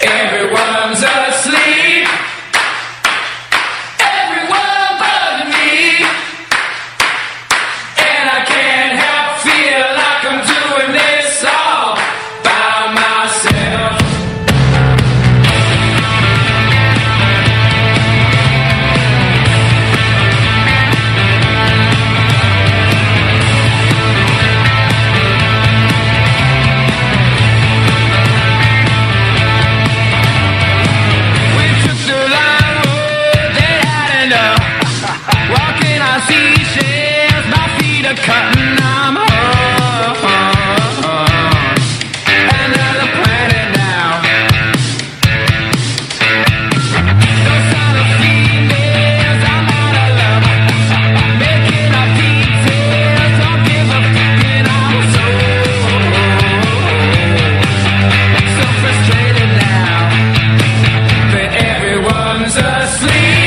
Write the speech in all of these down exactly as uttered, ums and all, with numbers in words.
Everyone's asleep. Everyone but me. And I can't help feel like I'm doing this all by myself. Cutting, I'm home. Another planet now. No sign of females, I'm out of love. Making up details, don't give a fucking. I'm so, so frustrated now that everyone's asleep.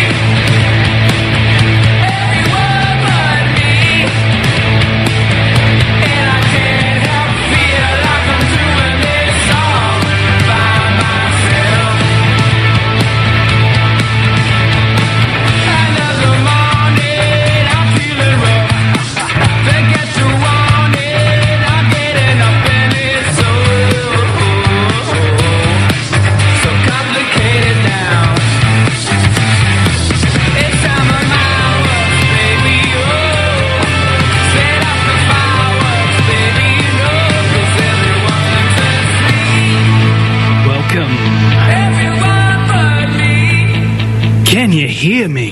Can you hear me?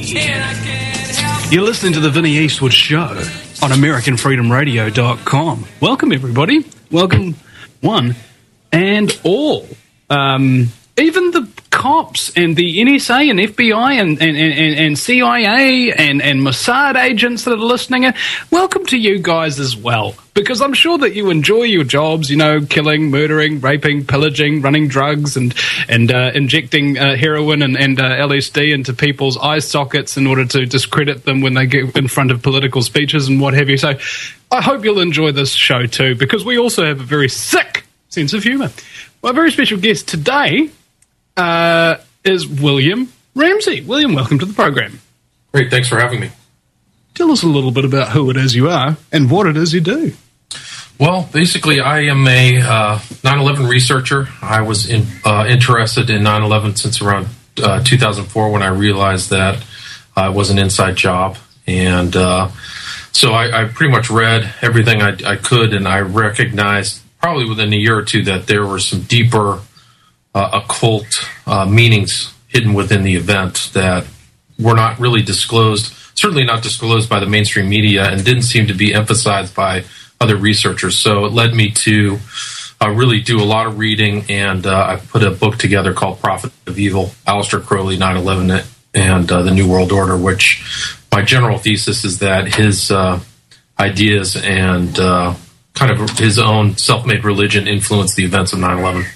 You're listening to the Vinnie Eastwood Show on American Freedom Radio dot com. Welcome, everybody. Welcome, one and all. Um, even the cops and the N S A and F B I and, and, and, and C I A and, and Mossad agents that are listening. Welcome to you guys as well, because I'm sure that you enjoy your jobs, you know, killing, murdering, raping, pillaging, running drugs and and uh, injecting uh, heroin and, and uh, L S D into people's eye sockets in order to discredit them when they get in front of political speeches and what have you. So I hope you'll enjoy this show too, because we also have a very sick sense of humour. Well, a very special guest today uh, is William Ramsey. William, welcome to the program. Great, thanks for having me. Tell us a little bit about who it is you are and what it is you do. Well, basically, I am a uh, nine eleven researcher. I was in, uh, interested in nine eleven since around uh, two thousand four when I realized that uh, it was an inside job. And uh, so I, I pretty much read everything I, I could, and I recognized probably within a year or two that there were some deeper uh, occult uh, meanings hidden within the event that were not really disclosed, certainly not disclosed by the mainstream media, and didn't seem to be emphasized by other researchers. So it led me to uh, really do a lot of reading, and uh, I put a book together called Prophet of Evil, Aleister Crowley, nine eleven, and uh, the New World Order, which my general thesis is that his uh, ideas and uh, kind of his own self-made religion influenced the events of nine eleven.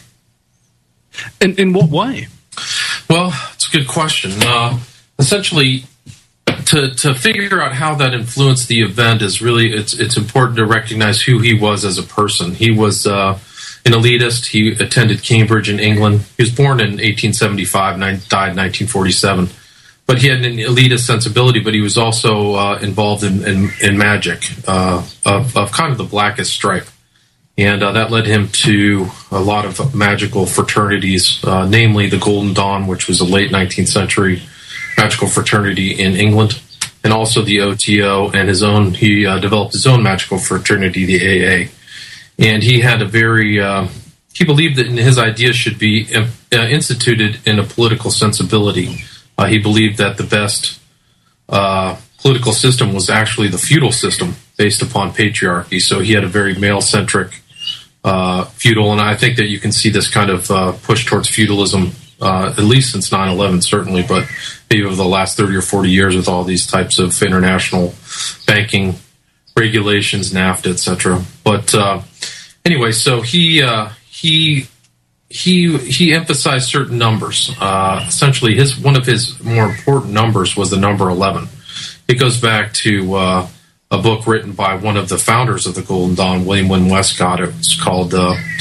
In, in what way? Well, it's a good question. Uh, essentially, to to figure out how that influenced the event is really, it's it's important to recognize who he was as a person. He was uh, an elitist. He attended Cambridge in England. He was born in eighteen seventy-five and died in nineteen forty-seven. But he had an elitist sensibility, but he was also uh, involved in, in, in magic uh, of, of kind of the blackest stripe. And uh, that led him to a lot of magical fraternities, uh, namely the Golden Dawn, which was a late nineteenth century magical fraternity in England, and also the O T O and his own. He uh, developed his own magical fraternity, the A A. And he had a very, uh, he believed that his ideas should be uh, instituted in a political sensibility. Uh, he believed that the best uh, political system was actually the feudal system based upon patriarchy. So he had a very male-centric uh, feudal, and I think that you can see this kind of uh, push towards feudalism, uh, at least since nine eleven, certainly, but maybe over the last thirty or forty years with all these types of international banking regulations, NAFTA, et cetera. But uh, anyway, so he uh, he he he emphasized certain numbers. Uh, essentially, his one of his more important numbers was the number eleven. It goes back to uh, a book written by one of the founders of the Golden Dawn, William Wynne Westcott. It's called uh,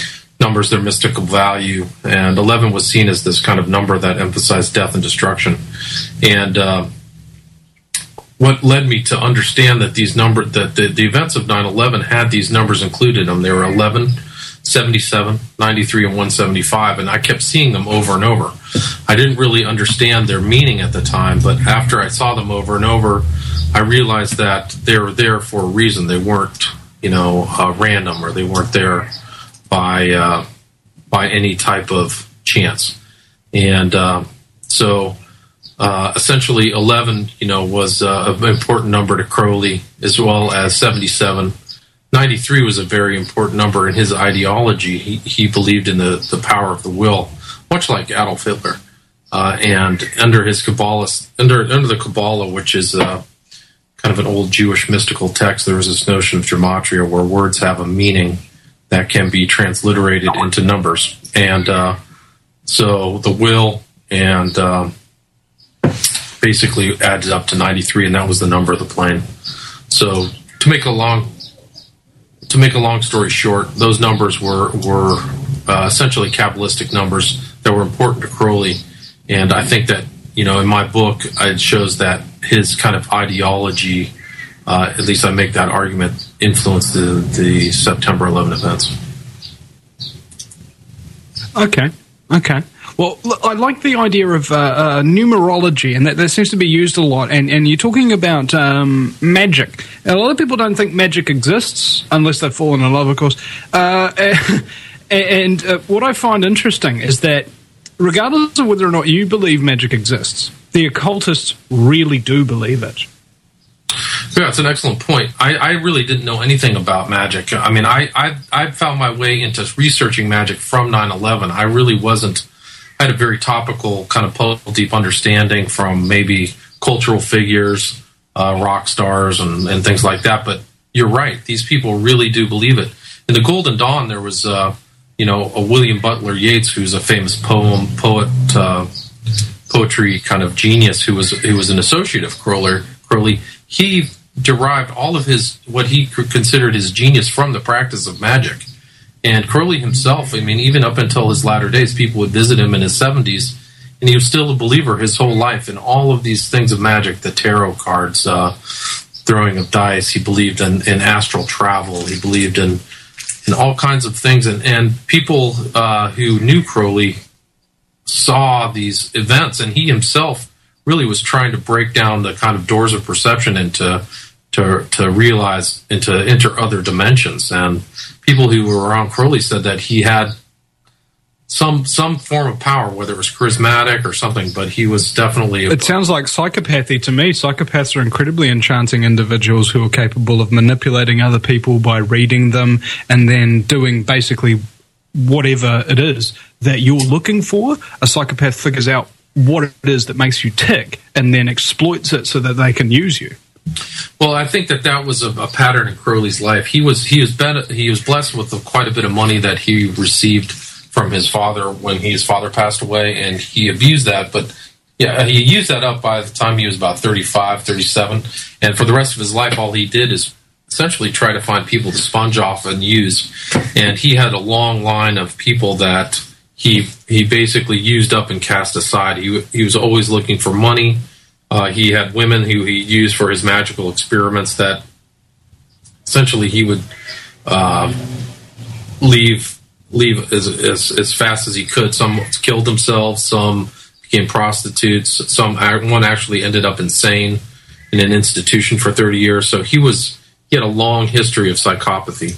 numbers their mystical value, and eleven was seen as this kind of number that emphasized death and destruction. And uh, what led me to understand that these number that the, the events of nine eleven had these numbers included in them. They were eleven, seventy-seven, ninety-three, and one seventy-five, and I kept seeing them over and over. I didn't really understand their meaning at the time, but after I saw them over and over, I realized that they were there for a reason. They weren't, you know, uh, random, or they weren't there by uh, by any type of chance. And uh, so, uh, essentially, eleven, you know, was uh, an important number to Crowley, as well as seventy-seven. ninety-three was a very important number in his ideology. He, he believed in the, the power of the will, much like Adolf Hitler. Uh, and under his Kabbalah, under under the Kabbalah, which is uh, kind of an old Jewish mystical text, there was this notion of gematria, where words have a meaning that can be transliterated into numbers. And uh, so the will and uh, basically adds up to ninety-three, and that was the number of the plane. So to make a long to make a long story short, those numbers were were uh, essentially Kabbalistic numbers that were important to Crowley. And I think that, you know, in my book, it shows that his kind of ideology, uh, at least I make that argument, influenced the, the September eleventh events. Okay, okay. Well, look, I like the idea of uh, uh, numerology, and that, that seems to be used a lot. And, and you're talking about um, magic. A lot of people don't think magic exists, unless they've fallen in love, of course. Uh, and uh, what I find interesting is that regardless of whether or not you believe magic exists, the occultists really do believe it. Yeah, it's an excellent point. I, I really didn't know anything about magic. I mean, I, I I found my way into researching magic from nine eleven. I really wasn't, I had a very topical kind of political deep understanding from maybe cultural figures, uh, rock stars, and, and things like that. But you're right, these people really do believe it. In the Golden Dawn, there was, uh, you know, a William Butler Yeats, who's a famous poem, poet, uh, poetry kind of genius, who was who was an associate of Crowley. Crowley. He derived all of his, what he considered his genius, from the practice of magic. And Crowley himself, I mean, even up until his latter days, people would visit him in his seventies, and he was still a believer his whole life in all of these things of magic, the tarot cards, uh, throwing of dice. He believed in, in astral travel. He believed in, in all kinds of things. And, and people uh, who knew Crowley saw these events, and he himself really was trying to break down the kind of doors of perception and to to, to realize and to enter other dimensions. And people who were around Crowley said that he had some some form of power, whether it was charismatic or something, but he was definitely... A, it sounds like psychopathy to me. Psychopaths are incredibly enchanting individuals who are capable of manipulating other people by reading them and then doing basically whatever it is that you're looking for. A psychopath figures out what it is that makes you tick and then exploits it so that they can use you. Well, I think that that was a, a pattern in Crowley's life. He was he was ben, he was blessed with a, quite a bit of money that he received from his father when his father passed away, and he abused that. But yeah, he used that up by the time he was about thirty-five, thirty-seven, and for the rest of his life, all he did is essentially try to find people to sponge off and use. And he had a long line of people that he he basically used up and cast aside. He he was always looking for money. Uh, he had women who he used for his magical experiments that essentially he would uh, leave leave as, as as fast as he could. Some killed themselves, some became prostitutes, some one actually ended up insane in an institution for thirty years. So he was he had a long history of psychopathy.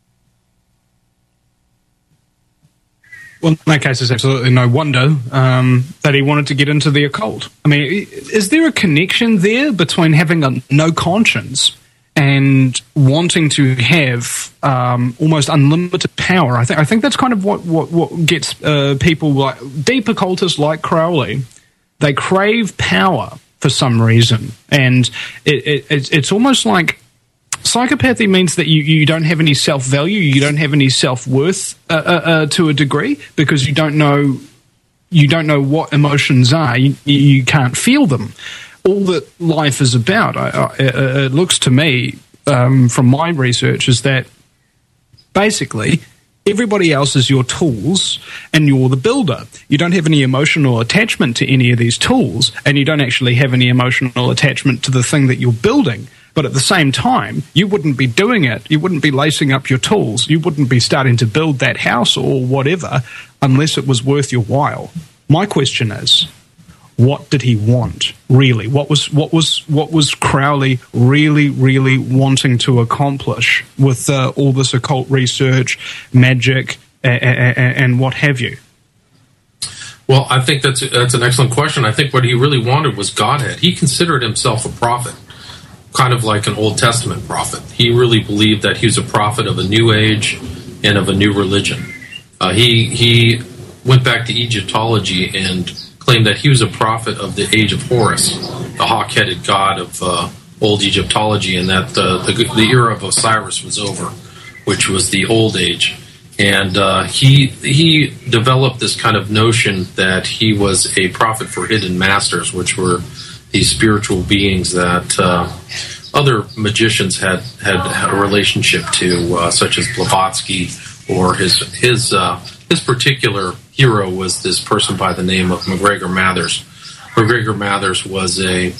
Well, in that case, it's absolutely no wonder um, that he wanted to get into the occult. I mean, is there a connection there between having a no conscience and wanting to have um, almost unlimited power? I think I think that's kind of what what, what gets uh, people like deep occultists like Crowley. They crave power for some reason, and it, it, it's, it's almost like psychopathy means that you, you don't have any self-value, you don't have any self-worth uh, uh, uh, to a degree, because you don't know you don't know what emotions are. You, you can't feel them. All that life is about, I, I, it looks to me, um, from my research, is that basically everybody else is your tools and you're the builder. You don't have any emotional attachment to any of these tools, and you don't actually have any emotional attachment to the thing that you're building. But at the same time, you wouldn't be doing it. You wouldn't be lacing up your tools. You wouldn't be starting to build that house or whatever unless it was worth your while. My question is, what did he want, really? What was what was what was Crowley really, really wanting to accomplish with uh, all this occult research, magic, uh, and what have you? Well, I think that's that's an excellent question. I think what he really wanted was Godhead. He considered himself a prophet, kind of like an Old Testament prophet. He really believed that he was a prophet of a new age and of a new religion. Uh, he he went back to Egyptology and claimed that he was a prophet of the age of Horus, the hawk-headed god of uh, old Egyptology, and that uh, the, the era of Osiris was over, which was the old age. And uh, he he developed this kind of notion that he was a prophet for hidden masters, which were these spiritual beings that uh, other magicians had, had had a relationship to, uh, such as Blavatsky, or his his uh, his particular hero was this person by the name of MacGregor Mathers. MacGregor Mathers was a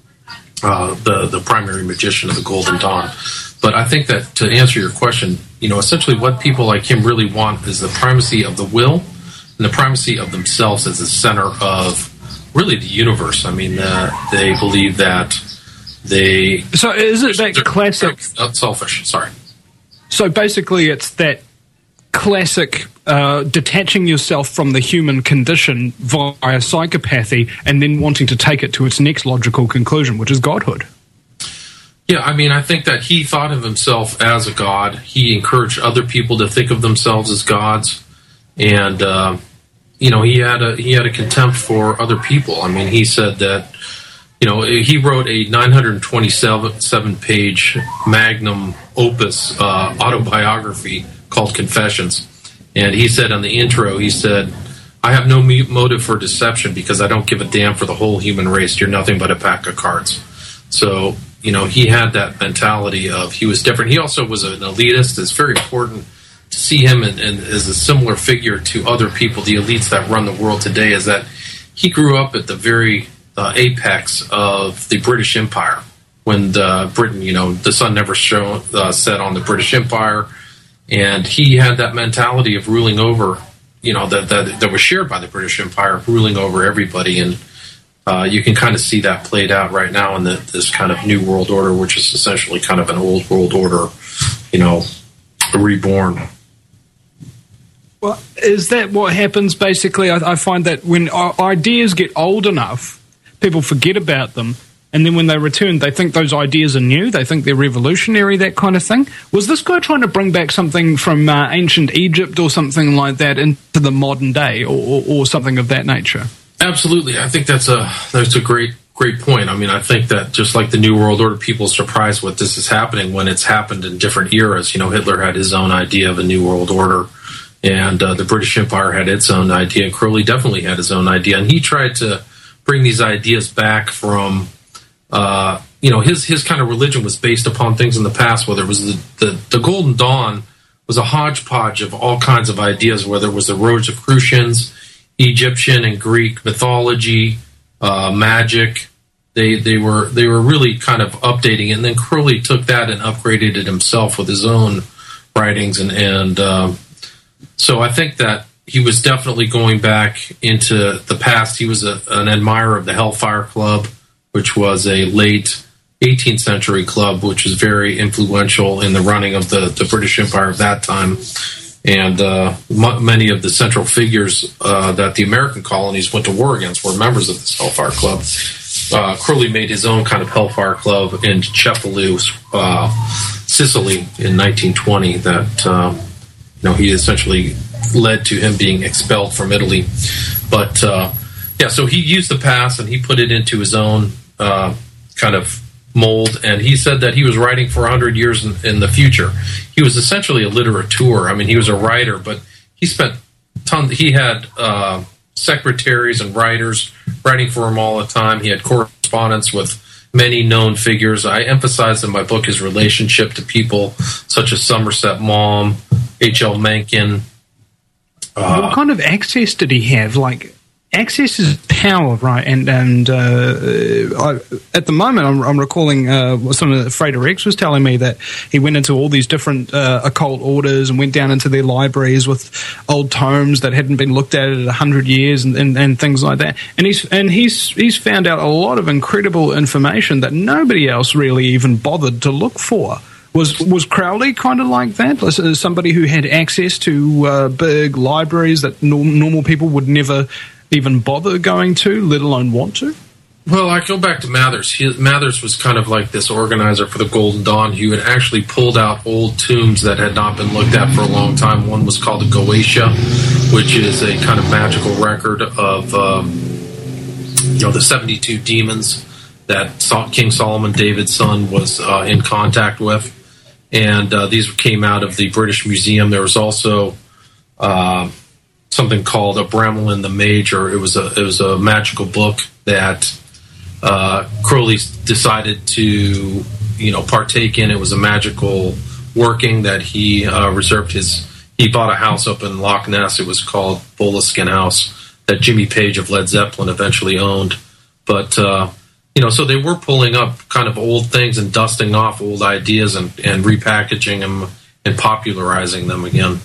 uh, the the primary magician of the Golden Dawn. But I think that to answer your question, you know, essentially what people like him really want is the primacy of the will and the primacy of themselves as the center of really the universe. I mean, uh, they believe that they... So is it that classic... Uh, selfish, sorry. So basically it's that classic uh, detaching yourself from the human condition via psychopathy and then wanting to take it to its next logical conclusion, which is godhood. Yeah, I mean, I think that he thought of himself as a god. He encouraged other people to think of themselves as gods, and uh, you know, he had a he had a contempt for other people. I mean, he said that, you know, he wrote a nine hundred twenty-seven page magnum opus uh, autobiography called Confessions, and he said on the intro, he said, "I have no motive for deception because I don't give a damn for the whole human race. You're nothing but a pack of cards." So, you know, he had that mentality of he was different. He also was an elitist. It's very important to see him and, and as a similar figure to other people, the elites that run the world today, is that he grew up at the very uh, apex of the British Empire. When the Britain, you know, the sun never shone, uh, set on the British Empire. And he had that mentality of ruling over, you know, that, that, that was shared by the British Empire, ruling over everybody. And Uh, you can kind of see that played out right now in the, this kind of new world order, which is essentially kind of an old world order, you know, reborn. Well, is that what happens basically? I, I find that when ideas get old enough, people forget about them, and then when they return, they think those ideas are new, they think they're revolutionary, that kind of thing. Was this guy trying to bring back something from uh, ancient Egypt or something like that into the modern day, or, or, or something of that nature? Absolutely. I think that's a that's a great great point. I mean, I think that just like the New World Order, people are surprised what this is happening when it's happened in different eras. You know, Hitler had his own idea of a New World Order, and uh, the British Empire had its own idea, and Crowley definitely had his own idea. And he tried to bring these ideas back from, uh, you know, his his kind of religion was based upon things in the past, whether it was the, the, the Golden Dawn was a hodgepodge of all kinds of ideas, whether it was the Rosicrucians, Egyptian and Greek mythology, uh, magic. They they were they were really kind of updating it. And then Crowley took that and upgraded it himself with his own writings. And, and uh, so I think that he was definitely going back into the past. He was a, an admirer of the Hellfire Club, which was a late eighteenth century club, which was very influential in the running of the, the British Empire of that time. And uh, m- many of the central figures uh, that the American colonies went to war against were members of this Hellfire Club. Uh, Crowley made his own kind of Hellfire Club in Cefalù, uh, Sicily, in nineteen twenty. That uh, you know, he essentially led to him being expelled from Italy. But uh, yeah, so he used the past and he put it into his own uh, kind of mold, and he said that he was writing for one hundred years in, in the future. He was essentially a literateur. I mean, he was a writer, but he spent tons. He had uh, secretaries and writers writing for him all the time. He had correspondence with many known figures. I emphasize in my book his relationship to people such as Somerset Maugham, H L Mencken. Uh, what kind of access did he have? Like, access is power, right? And and uh, I, at the moment, I'm, I'm recalling uh, what some of the Frater X was telling me, that he went into all these different uh, occult orders and went down into their libraries with old tomes that hadn't been looked at in a hundred years and, and, and things like that. And he's and he's he's found out a lot of incredible information that nobody else really even bothered to look for. Was was Crowley kind of like that? Was uh, somebody who had access to uh, big libraries that no- normal people would never even bother going to, let alone want to? Well, I go back to Mathers. He, Mathers was kind of like this organizer for the Golden Dawn. He had actually pulled out old tombs that had not been looked at for a long time. One was called the Goetia, which is a kind of magical record of um, you know the seventy-two demons that King Solomon, David's son, was uh, in contact with. And uh, these came out of the British Museum. There was also uh, something called a Bremelin the Major. It was a it was a magical book that uh, Crowley decided to you know partake in. It was a magical working that he uh, reserved his. He bought a house up in Loch Ness. It was called Boleskine House that Jimmy Page of Led Zeppelin eventually owned. But uh, You know, so they were pulling up kind of old things and dusting off old ideas and, and repackaging them and popularizing them again.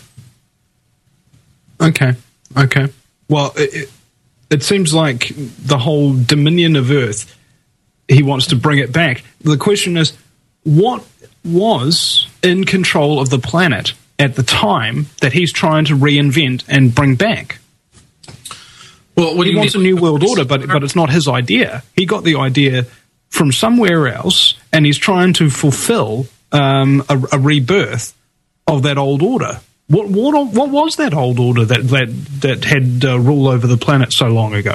Okay, okay. Well, it, it seems like the whole dominion of Earth, he wants to bring it back. The question is, what was in control of the planet at the time that he's trying to reinvent and bring back? Well, what he do you wants mean? a new world order, but but it's not his idea. He got the idea from somewhere else, and he's trying to fulfill um, a, a rebirth of that old order. What what what was that old order that that that had uh, rule over the planet so long ago?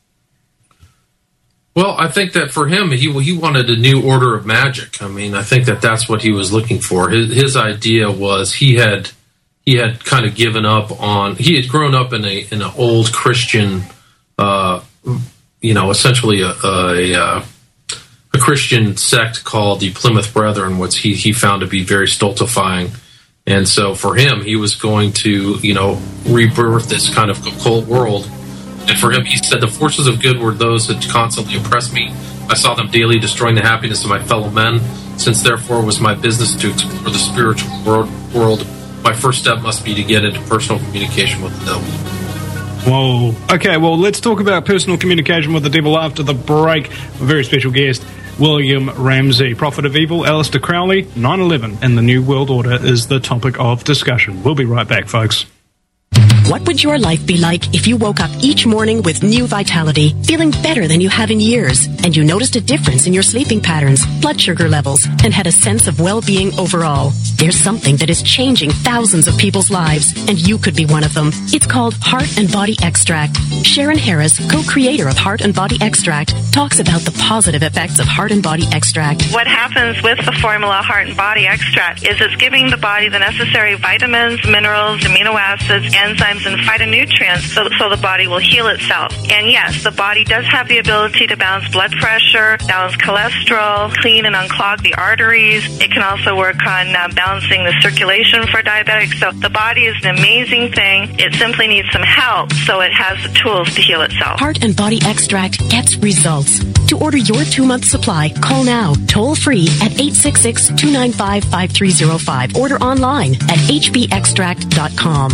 Well, I think that for him, he he wanted a new order of magic. I mean, I think that that's what he was looking for. His his idea was he had. He had kind of given up on. He had grown up in a in an old Christian, uh, you know, essentially a, a a Christian sect called the Plymouth Brethren, which he he found to be very stultifying, and so for him, he was going to you know rebirth this kind of occult world. And for him, he said, "The forces of good were those that constantly oppressed me. I saw them daily destroying the happiness of my fellow men. Since therefore it was my business to explore the spiritual world." world My first step must be to get into personal communication with the devil. Whoa. Okay, well, let's talk about personal communication with the devil after the break. A very special guest, William Ramsey, Prophet of Evil, Aleister Crowley, nine eleven, and the New World Order is the topic of discussion. We'll be right back, folks. What would your life be like if you woke up each morning with new vitality, feeling better than you have in years, and you noticed a difference in your sleeping patterns, blood sugar levels, and had a sense of well-being overall? There's something that is changing thousands of people's lives, and you could be one of them. It's called Heart and Body Extract. Sharon Harris, co-creator of Heart and Body Extract, talks about the positive effects of Heart and Body Extract. What happens with the formula Heart and Body Extract is it's giving the body the necessary vitamins, minerals, amino acids, enzymes, and phytonutrients so, so the body will heal itself. And yes, the body does have the ability to balance blood pressure, balance cholesterol, clean and unclog the arteries. It can also work on uh, balancing the circulation for diabetics. So the body is an amazing thing. It simply needs some help so it has the tools to heal itself. Heart and Body Extract gets results. To order your two-month supply, call now, toll-free at eight six six, two nine five, five three zero five. Order online at h b extract dot com.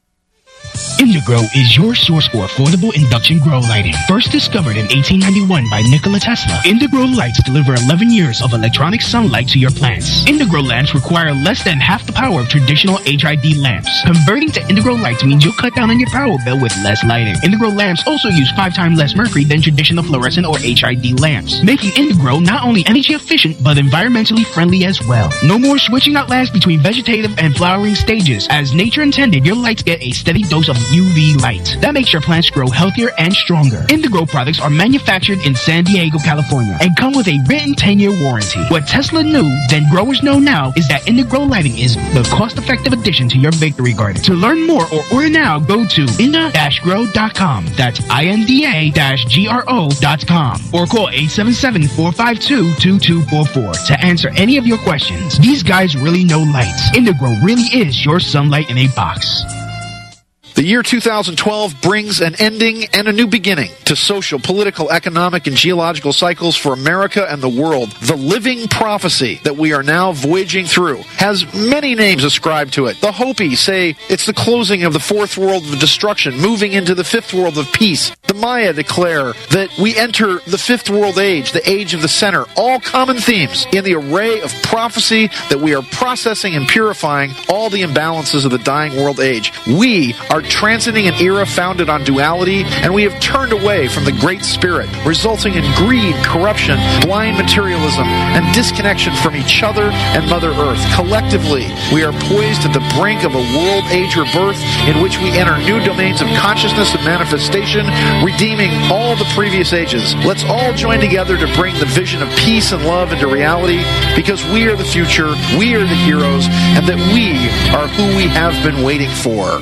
Indigrow is your source for affordable induction grow lighting. First discovered in eighteen ninety-one by Nikola Tesla, Indigrow lights deliver eleven years of electronic sunlight to your plants. Indigrow lamps require less than half the power of traditional H I D lamps. Converting to Indigrow lights means you'll cut down on your power bill with less lighting. Indigrow lamps also use five times less mercury than traditional fluorescent or H I D lamps, making Indigrow not only energy efficient but environmentally friendly as well. No more switching out lamps between vegetative and flowering stages. As nature intended, your lights get a steady dose of U V light. That makes your plants grow healthier and stronger. Indigo products are manufactured in San Diego, California, and come with a written ten-year warranty. What Tesla knew, then growers know now, is that Indigo lighting is the cost-effective addition to your victory garden. To learn more or order now, go to inda dash grow dot com. That's I N D A dash G R O dot com. Or call eight seven seven, four five two, two two four four to answer any of your questions. These guys really know lights. Indigo really is your sunlight in a box. The year two thousand twelve brings an ending and a new beginning to social, political, economic, and geological cycles for America and the world. The living prophecy that we are now voyaging through has many names ascribed to it. The Hopi say it's the closing of the fourth world of destruction, moving into the fifth world of peace. The Maya declare that we enter the fifth world age, the age of the center. All common themes in the array of prophecy that we are processing and purifying all the imbalances of the dying world age. We are transcending an era founded on duality, and we have turned away from the Great Spirit, resulting in greed, corruption, blind materialism, and disconnection from each other and Mother Earth. Collectively, we are poised at the brink of a world age rebirth in which we enter new domains of consciousness and manifestation, redeeming all the previous ages. Let's all join together to bring the vision of peace and love into reality, because we are the future, we are the heroes, and that we are who we have been waiting for.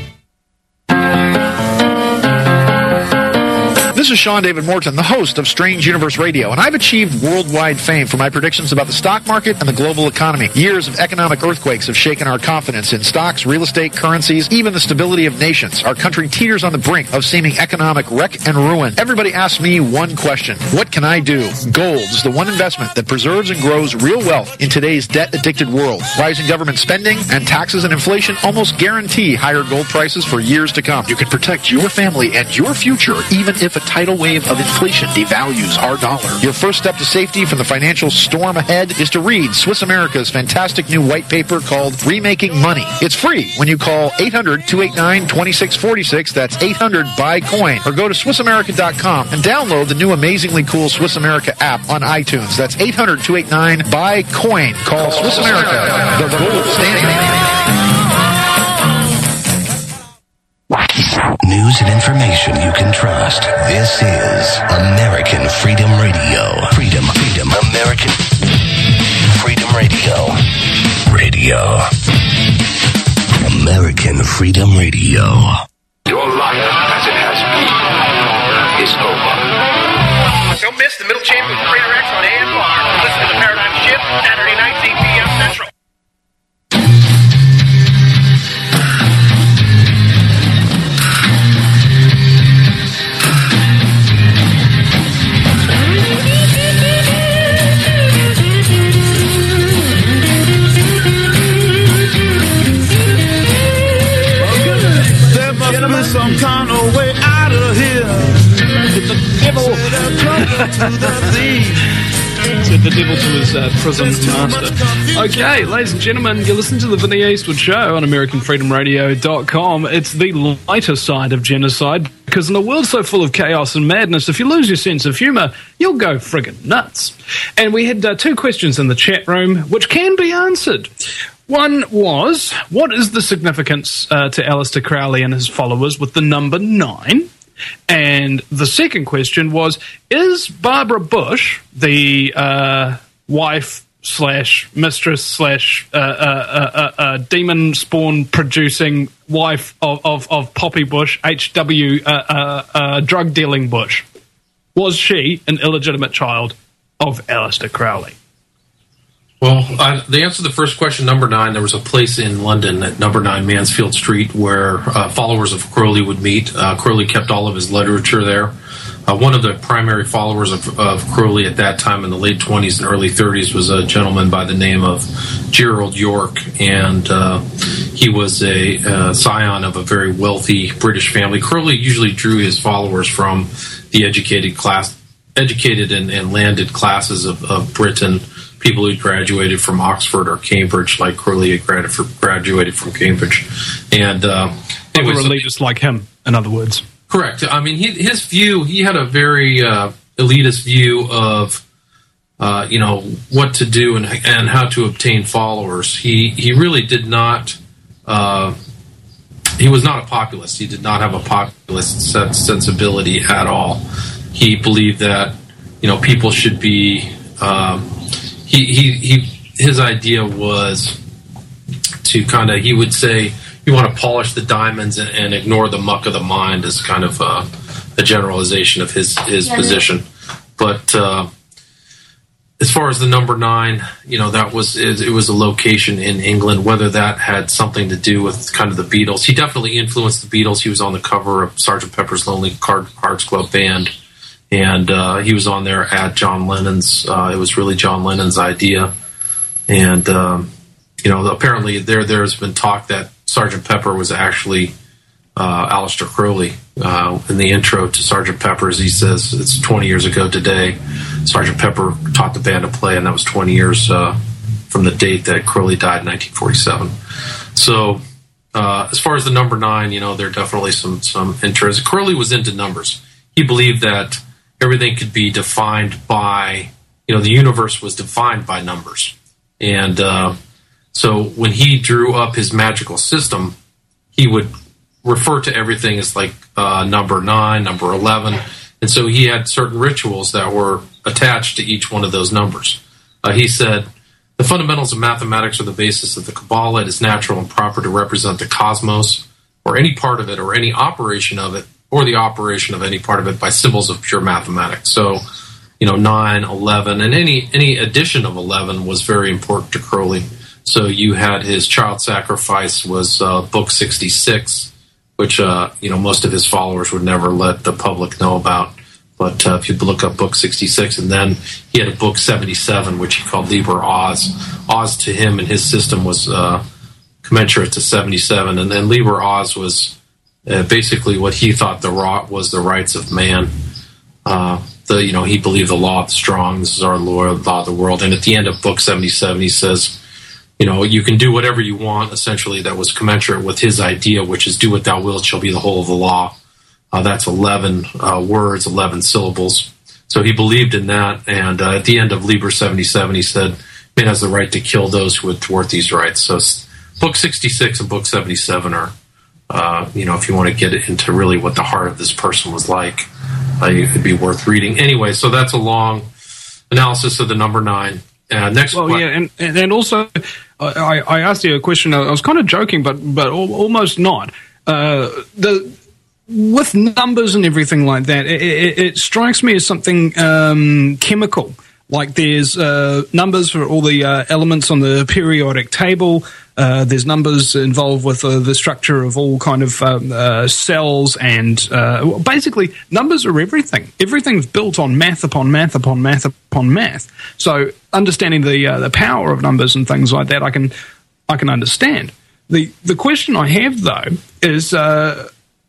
This is Sean David Morton, the host of Strange Universe Radio, and I've achieved worldwide fame for my predictions about the stock market and the global economy. Years of economic earthquakes have shaken our confidence in stocks, real estate, currencies, even the stability of nations. Our country teeters on the brink of seeming economic wreck and ruin. Everybody asks me one question: what can I do? Gold is the one investment that preserves and grows real wealth in today's debt-addicted world. Rising government spending and taxes and inflation almost guarantee higher gold prices for years to come. You can protect your family and your future even if a tidal wave of inflation devalues our dollar. Your first step to safety from the financial storm ahead is to read Swiss America's fantastic new white paper called Remaking Money. It's free when you call eight hundred, two eight nine, two six four six. That's eight hundred, buy coin. Or go to Swiss America dot com and download the new amazingly cool Swiss America app on iTunes. That's eight hundred, two eight nine, buy coin. Call Swiss America, the gold standard. News and information you can trust. This is American Freedom Radio. Freedom, freedom, American Freedom Radio. Radio. American Freedom Radio. Your life, as it has been, is over. Don't miss the middle chamber of Greater X on A M R. Listen to the Paradigm Shift, Saturday nights, eight p.m. Central. Some kind of way out of here. The devil to the thief. Said the devil to his uh, prison master. Okay, ladies and gentlemen, you listen to the Vinny Eastwood Show on American Freedom Radio dot com. It's the lighter side of genocide, because in a world so full of chaos and madness, if you lose your sense of humour, you'll go friggin' nuts. And we had uh, two questions in the chat room, which can be answered. One was, what is the significance uh, to Aleister Crowley and his followers with the number nine? And the second question was, is Barbara Bush, the uh, wife slash mistress slash uh, uh, uh, uh, demon spawn producing wife of, of, of Poppy Bush, H W uh, uh, uh, drug dealing Bush, was she an illegitimate child of Aleister Crowley? Well, uh, the answer to the first question, number nine, there was a place in London at number nine Mansfield Street where uh, followers of Crowley would meet. Uh, Crowley kept all of his literature there. Uh, one of the primary followers of, of Crowley at that time in the late twenties and early thirties was a gentleman by the name of Gerald York, and uh, he was a uh, scion of a very wealthy British family. Crowley usually drew his followers from the educated class, educated and, and landed classes of, of Britain, people who graduated from Oxford or Cambridge, like Crowley had graduated from Cambridge. And uh, they were elitists like him, in other words. Correct. I mean, he, his view, he had a very uh, elitist view of, uh, you know, what to do and, and how to obtain followers. He he really did not uh, he was not a populist. He did not have a populist sense, sensibility at all. He believed that, you know, people should be. Um, he, he he his idea was to kind of, he would say, you want to polish the diamonds and, and ignore the muck of the mind, is kind of uh, a generalization of his his yeah, position. But uh, as far as the number nine, you know, that was it, it was a location in England. Whether that had something to do with kind of the Beatles, he definitely influenced the Beatles. He was on the cover of Sergeant Pepper's Lonely Hearts Club Band, and uh, he was on there at John Lennon's. Uh, it was really John Lennon's idea, and um, you know, apparently there there's been talk that Sergeant Pepper was actually uh, Aleister Crowley. Uh, in the intro to Sergeant Pepper's, he says it's twenty years ago today. Sergeant Pepper taught the band to play, and that was twenty years uh, from the date that Crowley died in nineteen forty-seven. So, uh, as far as the number nine, you know, there are definitely some some interest. Crowley was into numbers. He believed that everything could be defined by, you know, the universe was defined by numbers, and uh, so when he drew up his magical system, he would refer to everything as like uh, number nine, number eleven. And so he had certain rituals that were attached to each one of those numbers. Uh, he said, the fundamentals of mathematics are the basis of the Kabbalah. It is natural and proper to represent the cosmos, or any part of it, or any operation of it, or the operation of any part of it by symbols of pure mathematics. So, you know, nine, eleven, and any, any addition of eleven was very important to Crowley. So you had his child sacrifice was uh, book sixty-six, which, uh, you know, most of his followers would never let the public know about. But uh, if you look up book sixty-six, and then he had a book seventy-seven, which he called Liber Oz. Oz to him and his system was uh, commensurate to seventy-seven. And then Liber Oz was uh, basically what he thought the raw was the rights of man. Uh, the you know, he believed the law of the strong. This is our law, law of the world. And at the end of book seventy-seven, he says, you know, you can do whatever you want, essentially, that was commensurate with his idea, which is do what thou wilt shall be the whole of the law. Uh, that's eleven uh, words, eleven syllables. So he believed in that, and uh, at the end of Liber seventy-seven, he said, man has the right to kill those who would thwart these rights. So book sixty-six and book seventy-seven are, uh, you know, if you want to get into really what the heart of this person was like, uh, it would be worth reading. Anyway, so that's a long analysis of the number nine. Uh, next well, question. yeah, and, and and also, I, I asked you a question. I was kind of joking, but but almost not. Uh, the with numbers and everything like that, it, it, it strikes me as something um, chemical. Like there's uh, numbers for all the uh, elements on the periodic table. Uh, there's numbers involved with uh, the structure of all kind of um, uh, cells, and uh, basically numbers are everything. Everything's built on math upon math upon math upon math. So understanding the uh, the power of numbers and things like that, I can I can understand. The the question I have though is. Uh,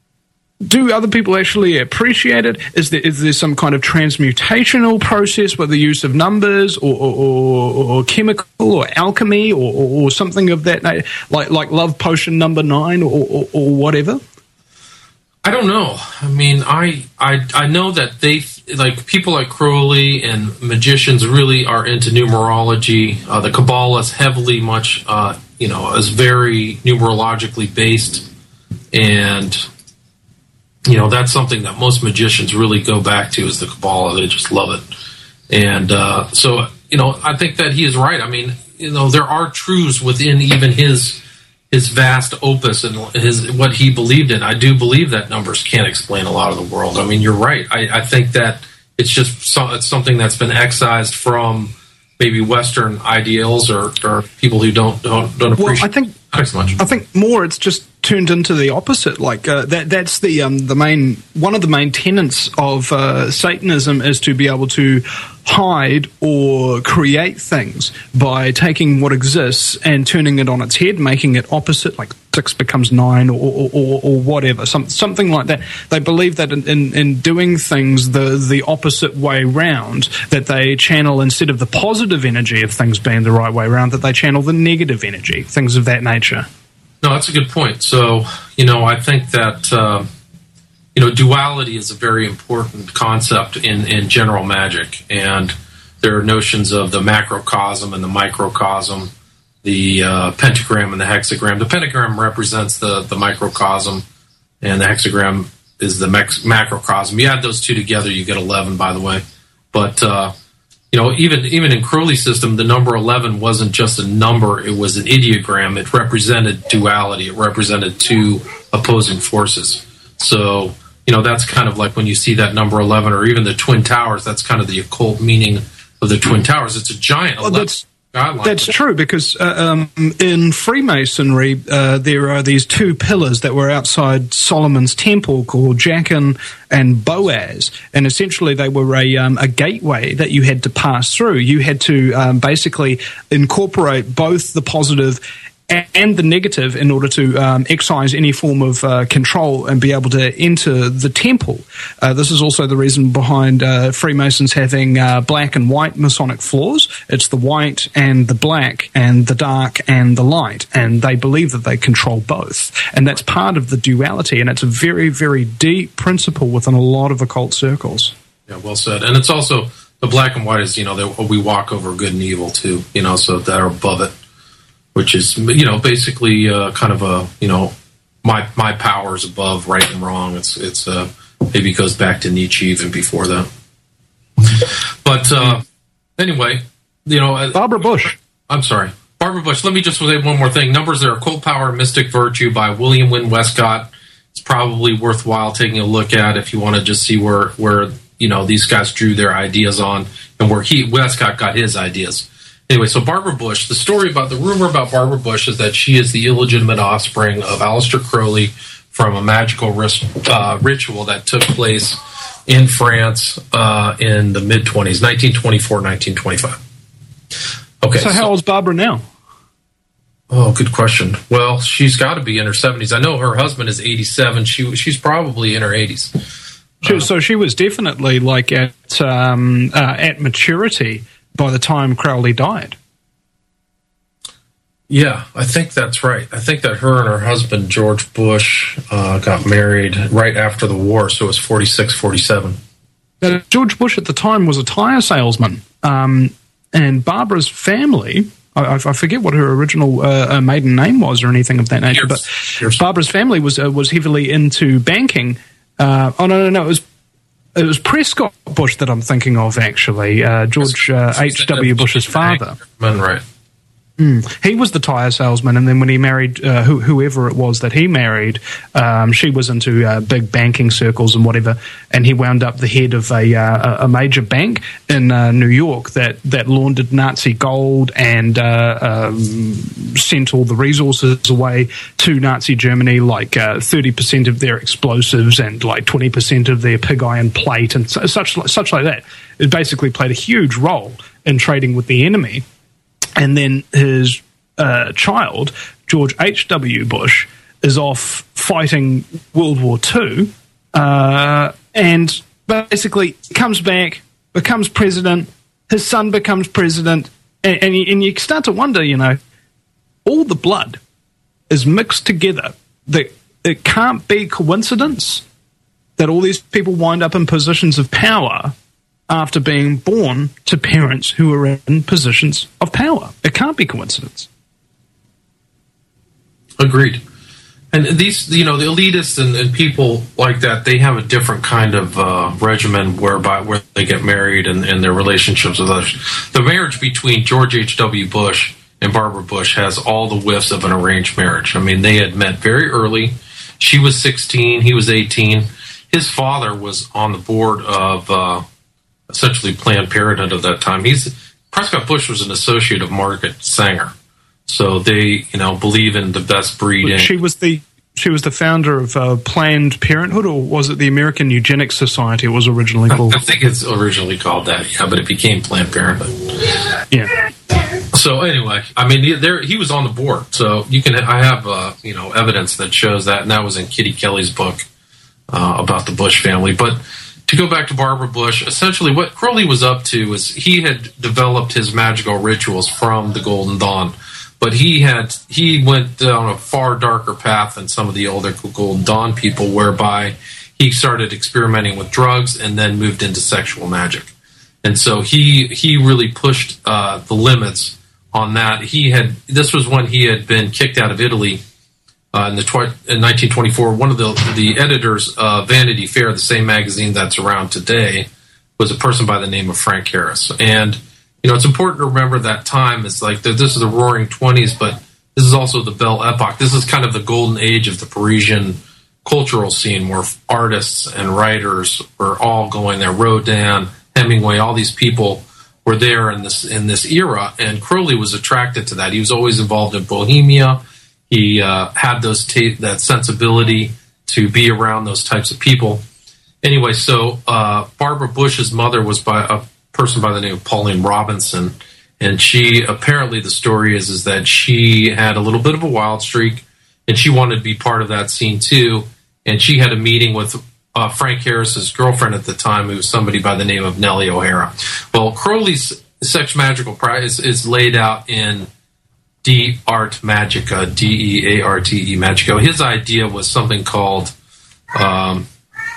Do other people actually appreciate it? Is there is there some kind of transmutational process with the use of numbers, or or, or, or chemical, or alchemy, or, or, or something of that nature, like like love potion number nine, or, or, or whatever? I don't know. I mean, I I I know that they like people like Crowley and magicians really are into numerology. Uh, the Kabbalah is heavily much, uh, you know, is very numerologically based, and you know, that's something that most magicians really go back to is the Kabbalah. They just love it. And uh, so, you know, I think that he is right. I mean, you know, there are truths within even his his vast opus and his what he believed in. I do believe that numbers can't explain a lot of the world. I mean, you're right. I, I think that it's just so, it's something that's been excised from maybe Western ideals or, or people who don't don't, don't appreciate well, I think, as much. I think more it's just turned into the opposite. Like uh, that that's the um, the main one of the main tenets of uh, Satanism is to be able to hide or create things by taking what exists and turning it on its head, making it opposite, like six becomes nine or or, or, or whatever, some, something like that. They believe that in, in, in doing things the, the opposite way round, that they channel, instead of the positive energy of things being the right way round, that they channel the negative energy, things of that nature. No, that's a good point. So, you know, I think that, uh, you know, duality is a very important concept in, in general magic. And there are notions of the macrocosm and the microcosm. the uh, pentagram and the hexagram. The pentagram represents the, the microcosm, and the hexagram is the mex- macrocosm. You add those two together, you get eleven, by the way. But, uh, you know, even even in Crowley's system, the number eleven wasn't just a number, it was an ideogram. It represented duality. It represented two opposing forces. So, you know, that's kind of like when you see that number eleven, or even the Twin Towers, that's kind of the occult meaning of the Twin Towers. It's a giant Well, eleven. that's guideline. that's true, because uh, um, in Freemasonry uh, there are these two pillars that were outside Solomon's temple called Jachin and Boaz, and essentially they were a, um, a gateway that you had to pass through. You had to um, basically incorporate both the positive and the negative in order to um, excise any form of uh, control and be able to enter the temple. Uh, this is also the reason behind uh, Freemasons having uh, black and white Masonic floors. It's the white and the black and the dark and the light, and they believe that they control both. And that's part of the duality, and it's a very, very deep principle within a lot of occult circles. Yeah, well said. And it's also, the black and white is, you know, that we walk over good and evil too, you know, so they're above it. Which is, you know, basically uh, kind of a, you know, my my power is above right and wrong. It's it's uh, maybe goes back to Nietzsche even before that. But uh, anyway, you know, Barbara Bush. I'm sorry, Barbara Bush. Let me just say one more thing. Numbers There, Occult Power, Mystic Virtue by William Wynne Westcott. It's probably worthwhile taking a look at if you want to just see where where you know these guys drew their ideas on and where he Westcott got his ideas. Anyway, so Barbara Bush, the story about, the rumor about Barbara Bush is that she is the illegitimate offspring of Aleister Crowley from a magical ris- uh, ritual that took place in France uh, in the mid-twenties, nineteen twenty-four, nineteen twenty-five. Okay. So how so, old's Barbara now? Oh, good question. Well, she's got to be in her seventies. I know her husband is eighty-seven. She She's probably in her eighties. She, uh, so she was definitely like at um, uh, at maturity by the time Crowley died. Yeah, I think that's right. I think that her and her husband, George Bush, uh, got married right after the war, so it was forty-six, forty-seven. Now, George Bush at the time was a tire salesman, um, and Barbara's family, I, I forget what her original uh, maiden name was or anything of that nature, but Pierce. Barbara's family was uh, was heavily into banking. Uh, oh, no, no, no, it was It was Prescott Bush that I'm thinking of, actually. Uh, George uh, H W Bush's father. Right. Mm. He was the tire salesman, and then when he married uh, who, whoever it was that he married, um, she was into uh, big banking circles and whatever, and he wound up the head of a, uh, a major bank in uh, New York that, that laundered Nazi gold and uh, um, sent all the resources away to Nazi Germany, like uh, thirty percent of their explosives and like twenty percent of their pig iron plate and such, such like that. It basically played a huge role in trading with the enemy. And then his uh, child, George H W Bush, is off fighting World War Two, uh, and basically comes back, becomes president, his son becomes president, and, and, you, and you start to wonder, you know, all the blood is mixed together. That it can't be coincidence that all these people wind up in positions of power after being born to parents who are in positions of power. It can't be coincidence. Agreed. And these, you know, the elitists and, and people like that, they have a different kind of uh, regimen whereby where they get married and, and their relationships with others. The marriage between George H W Bush and Barbara Bush has all the whiffs of an arranged marriage. I mean, they had met very early. She was sixteen, he was eighteen. His father was on the board of Uh, essentially Planned Parenthood at that time. He's Prescott Bush was an associate of Margaret Sanger, so they, you know, believe in the best breeding. She was the she was the founder of uh, Planned Parenthood, or was it the American Eugenics Society? It was originally called. I think it's originally called that, yeah, but it became Planned Parenthood. Yeah. So anyway, I mean, he, there he was on the board, so you can. I have uh, you know evidence that shows that, and that was in Kitty Kelly's book uh, about the Bush family, but. To go back to Barbara Bush, essentially what Crowley was up to is he had developed his magical rituals from the Golden Dawn, but he had he went down a far darker path than some of the older Golden Dawn people, whereby he started experimenting with drugs and then moved into sexual magic. And so he he really pushed uh, the limits on that. He had this was when he had been kicked out of Italy uh, in the tw- in nineteen twenty-four. One of the the editors of Vanity Fair, the same magazine that's around today, was a person by the name of Frank Harris. And you know, it's important to remember that time is like the, this is the Roaring Twenties, but this is also the Belle Epoque. This is kind of the golden age of the Parisian cultural scene, where artists and writers were all going there. Rodin, Hemingway, all these people were there in this in this era, and Crowley was attracted to that. He was always involved in Bohemia. He uh, had those ta- that sensibility to be around those types of people. Anyway, so uh, Barbara Bush's mother was by a person by the name of Pauline Robinson, and she apparently the story is is that she had a little bit of a wild streak, and she wanted to be part of that scene too. And she had a meeting with Uh, Frank Harris's girlfriend at the time, who was somebody by the name of Nellie O'Hara. Well, Crowley's sex magical practice is, is laid out in De Art Magica, D E A R T E Magica. His idea was something called, um,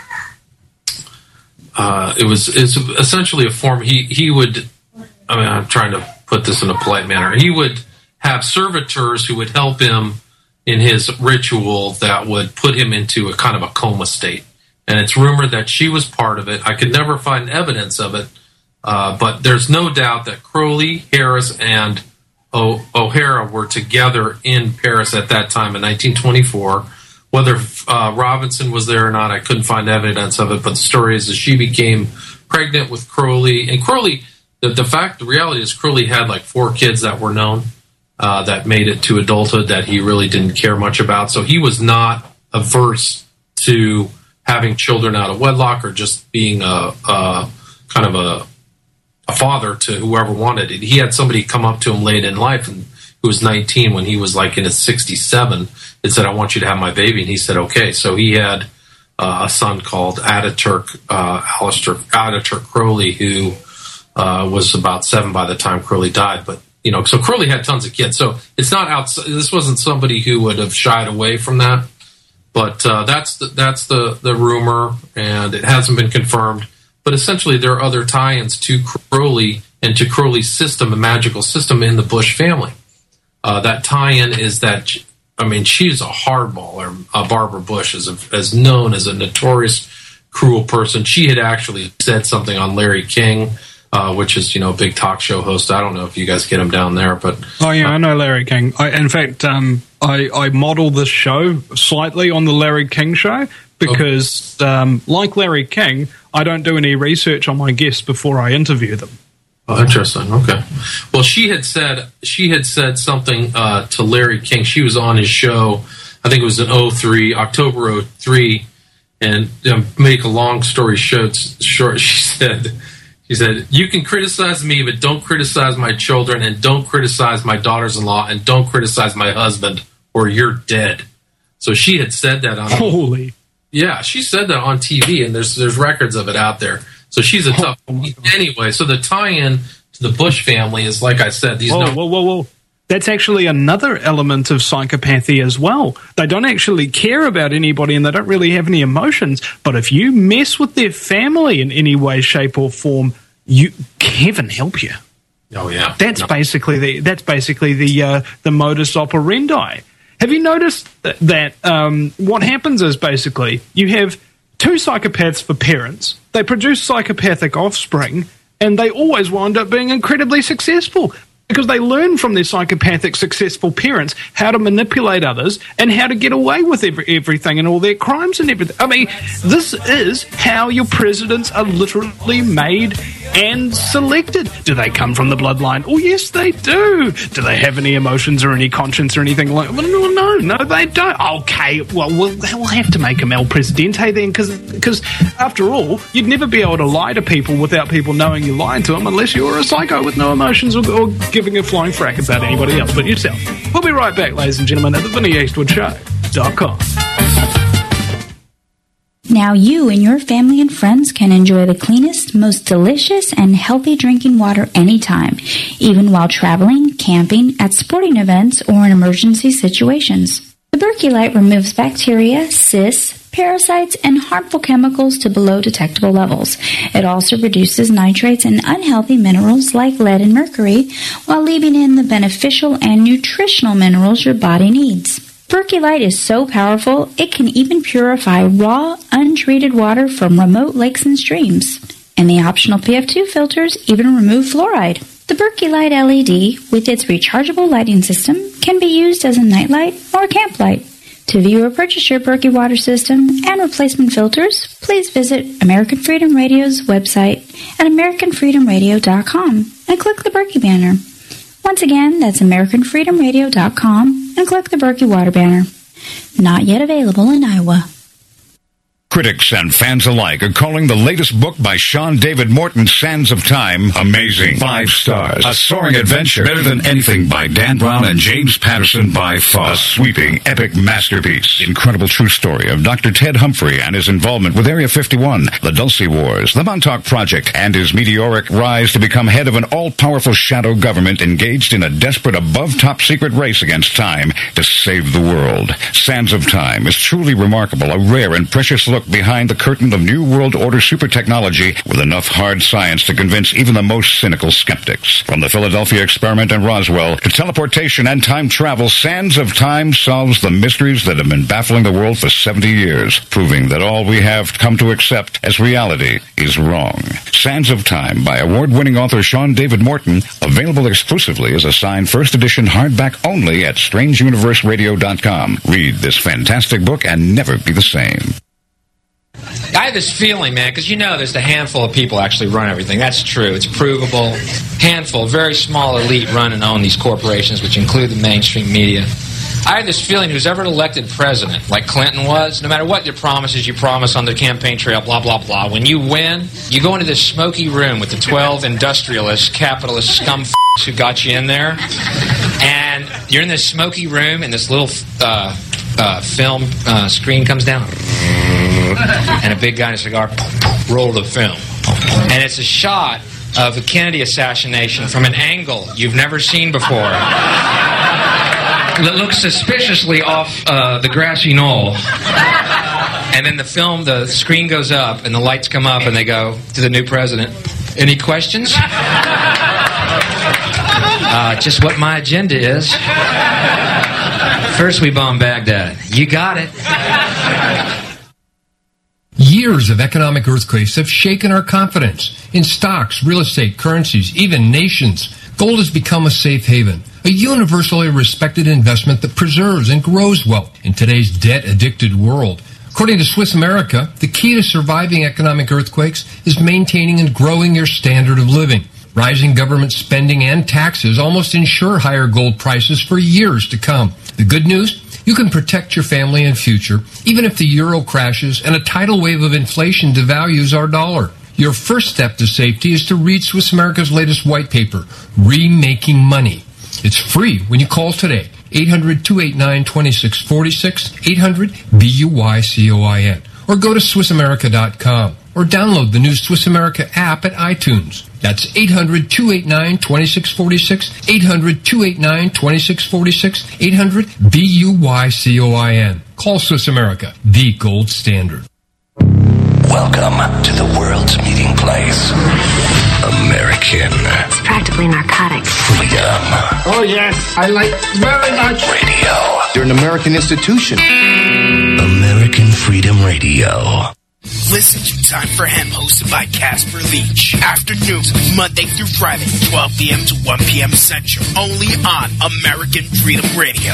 uh, it was it's essentially a form, he, he would, I mean, I'm trying to put this in a polite manner, he would have servitors who would help him in his ritual that would put him into a kind of a coma state. And it's rumored that she was part of it. I could never find evidence of it, uh, but there's no doubt that Crowley, Harris, and o- O'Hara were together in Paris at that time in nineteen twenty-four. Whether uh, Robinson was there or not, I couldn't find evidence of it, but the story is that she became pregnant with Crowley. And Crowley, the, the fact, the reality is Crowley had like four kids that were known uh, that made it to adulthood that he really didn't care much about. So he was not averse to having children out of wedlock or just being a, a kind of a, a father to whoever wanted it. He had somebody come up to him late in life and who was nineteen when he was like in his sixty-seven and said, I want you to have my baby. And he said, okay. So he had uh, a son called Ataturk, uh, Alistair Ataturk Crowley, who uh, was about seven by the time Crowley died. But, you know, so Crowley had tons of kids. So it's not outside, this wasn't somebody who would have shied away from that. But uh, that's the, that's the, the rumor, and it hasn't been confirmed. But essentially, there are other tie-ins to Crowley and to Crowley's system, a magical system in the Bush family. Uh, that tie-in is that, I mean, she's a hardballer. Uh, Barbara Bush is, a, is known as a notorious, cruel person. She had actually said something on Larry King, uh, which is, you know, a big talk show host. I don't know if you guys get him down there, but... Oh, yeah, uh, I know Larry King. I, in fact... Um I, I model this show slightly on the Larry King show because, okay. um, like Larry King, I don't do any research on my guests before I interview them. Oh, interesting. Okay. Well, she had said she had said something uh, to Larry King. She was on his show. I think it was in oh three, October oh three, and to make a long story short, short, she said. She said, you can criticize me, but don't criticize my children, and don't criticize my daughters-in-law, and don't criticize my husband, or you're dead. So she had said that on... Holy. Yeah, she said that on T V, and there's there's records of it out there. So she's a tough... Oh, anyway, so the tie-in to the Bush family is, like I said... these. Whoa, no- whoa, whoa, whoa. That's actually another element of psychopathy as well. They don't actually care about anybody and they don't really have any emotions. But if you mess with their family in any way, shape, or form, you heaven help you. Oh yeah, that's no. basically the that's basically the uh, the modus operandi. Have you noticed that, that um, what happens is basically you have two psychopaths for parents. They produce psychopathic offspring, and they always wind up being incredibly successful. Because they learn from their psychopathic successful parents how to manipulate others and how to get away with every, everything and all their crimes and everything. I mean, this is how your presidents are literally made and selected. Do they come from the bloodline? Oh, yes, they do. Do they have any emotions or any conscience or anything like that? Well, no, no, no, they don't. Okay, well, we'll, we'll have to make them El Presidente then, because after all, you'd never be able to lie to people without people knowing you're lying to them unless you're a psycho with no emotions or, or giving a flying frack about anybody else but yourself. We'll be right back, ladies and gentlemen, at the Vinny Eastwood Show dot com. Now you and your family and friends can enjoy the cleanest, most delicious, and healthy drinking water anytime, even while traveling, camping, at sporting events, or in emergency situations. The Berkey Light removes bacteria, cysts, parasites, and harmful chemicals to below detectable levels. It also reduces nitrates and unhealthy minerals like lead and mercury, while leaving in the beneficial and nutritional minerals your body needs. Berkeylight is so powerful, it can even purify raw, untreated water from remote lakes and streams. And the optional P F two filters even remove fluoride. The Berkeylight L E D, with its rechargeable lighting system, can be used as a nightlight or camp light. To view or purchase your Berkey water system and replacement filters, please visit American Freedom Radio's website at american freedom radio dot com and click the Berkey banner. Once again, that's american freedom radio dot com and click the Berkey water banner. Not yet available in Iowa. Critics and fans alike are calling the latest book by Sean David Morton, Sands of Time, amazing. Five stars. A soaring adventure. Better than anything by Dan Brown and James Patterson by far. A sweeping, epic masterpiece. Incredible true story of Doctor Ted Humphrey and his involvement with Area fifty-one, the Dulce Wars, the Montauk Project, and his meteoric rise to become head of an all-powerful shadow government engaged in a desperate above-top secret race against time to save the world. Sands of Time is truly remarkable, a rare and precious look behind the curtain of New World Order super technology with enough hard science to convince even the most cynical skeptics. From the Philadelphia experiment in Roswell to teleportation and time travel, Sands of Time solves the mysteries that have been baffling the world for seventy years, proving that all we have come to accept as reality is wrong. Sands of Time by award-winning author Sean David Morton, available exclusively as a signed first edition hardback only at strange universe radio dot com. Read this fantastic book and never be the same. I have this feeling, man, because you know there's a handful of people actually run everything. That's true. It's provable. Handful, very small elite run and own these corporations, which include the mainstream media. I have this feeling who's ever elected president, like Clinton was, no matter what your promises you promise on the campaign trail, blah, blah, blah, when you win, you go into this smoky room with the twelve industrialist, capitalist scum f***s who got you in there, and you're in this smoky room, and this little uh, uh, film uh, screen comes down, and a big guy in a cigar, roll the film. And it's a shot of the Kennedy assassination from an angle you've never seen before. That looks suspiciously off uh, the grassy knoll. And then the film, the screen goes up, and the lights come up, and they go to the new president. Any questions? Uh, just what my agenda is. First we bomb Baghdad. You got it. Years of economic earthquakes have shaken our confidence in stocks, real estate, currencies, even nations. Gold has become a safe haven, a universally respected investment that preserves and grows wealth in today's debt-addicted world. According to Swiss America, the key to surviving economic earthquakes is maintaining and growing your standard of living. Rising government spending and taxes almost ensure higher gold prices for years to come. The good news? You can protect your family and future, even if the euro crashes and a tidal wave of inflation devalues our dollar. Your first step to safety is to read Swiss America's latest white paper, Remaking Money. It's free when you call today, eight hundred, two eight nine, two six four six, eight hundred, B U Y C O I N, or go to swiss america dot com, or download the new Swiss America app at iTunes. That's eight hundred, two eight nine, two six four six, eight hundred, two eight nine, two six four six, eight hundred, B U Y C O I N. Call Swiss America, the gold standard. Welcome to the world's meeting place. American. It's practically narcotics. Freedom. Oh, yes. I like very much. Radio. You're an American institution. American Freedom Radio. Listen to Time for Him, hosted by Casper Leach. Afternoons, Monday through Friday, twelve p.m. to one p.m. Central. Only on American Freedom Radio.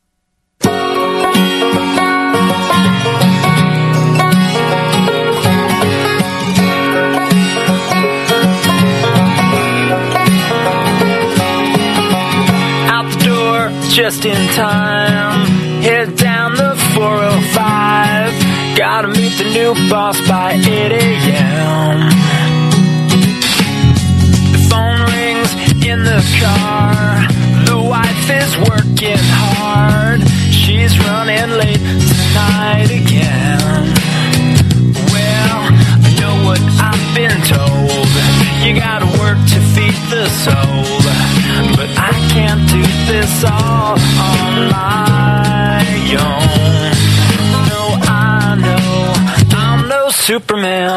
Out the door, just in time. Head down the four oh five. Gotta meet the new boss by eight a.m. The phone rings in the car. The wife is working hard. She's running late tonight again. Well, I know what I've been told. You gotta work to feed the soul. But I can't do this all on my own. No, I know Superman.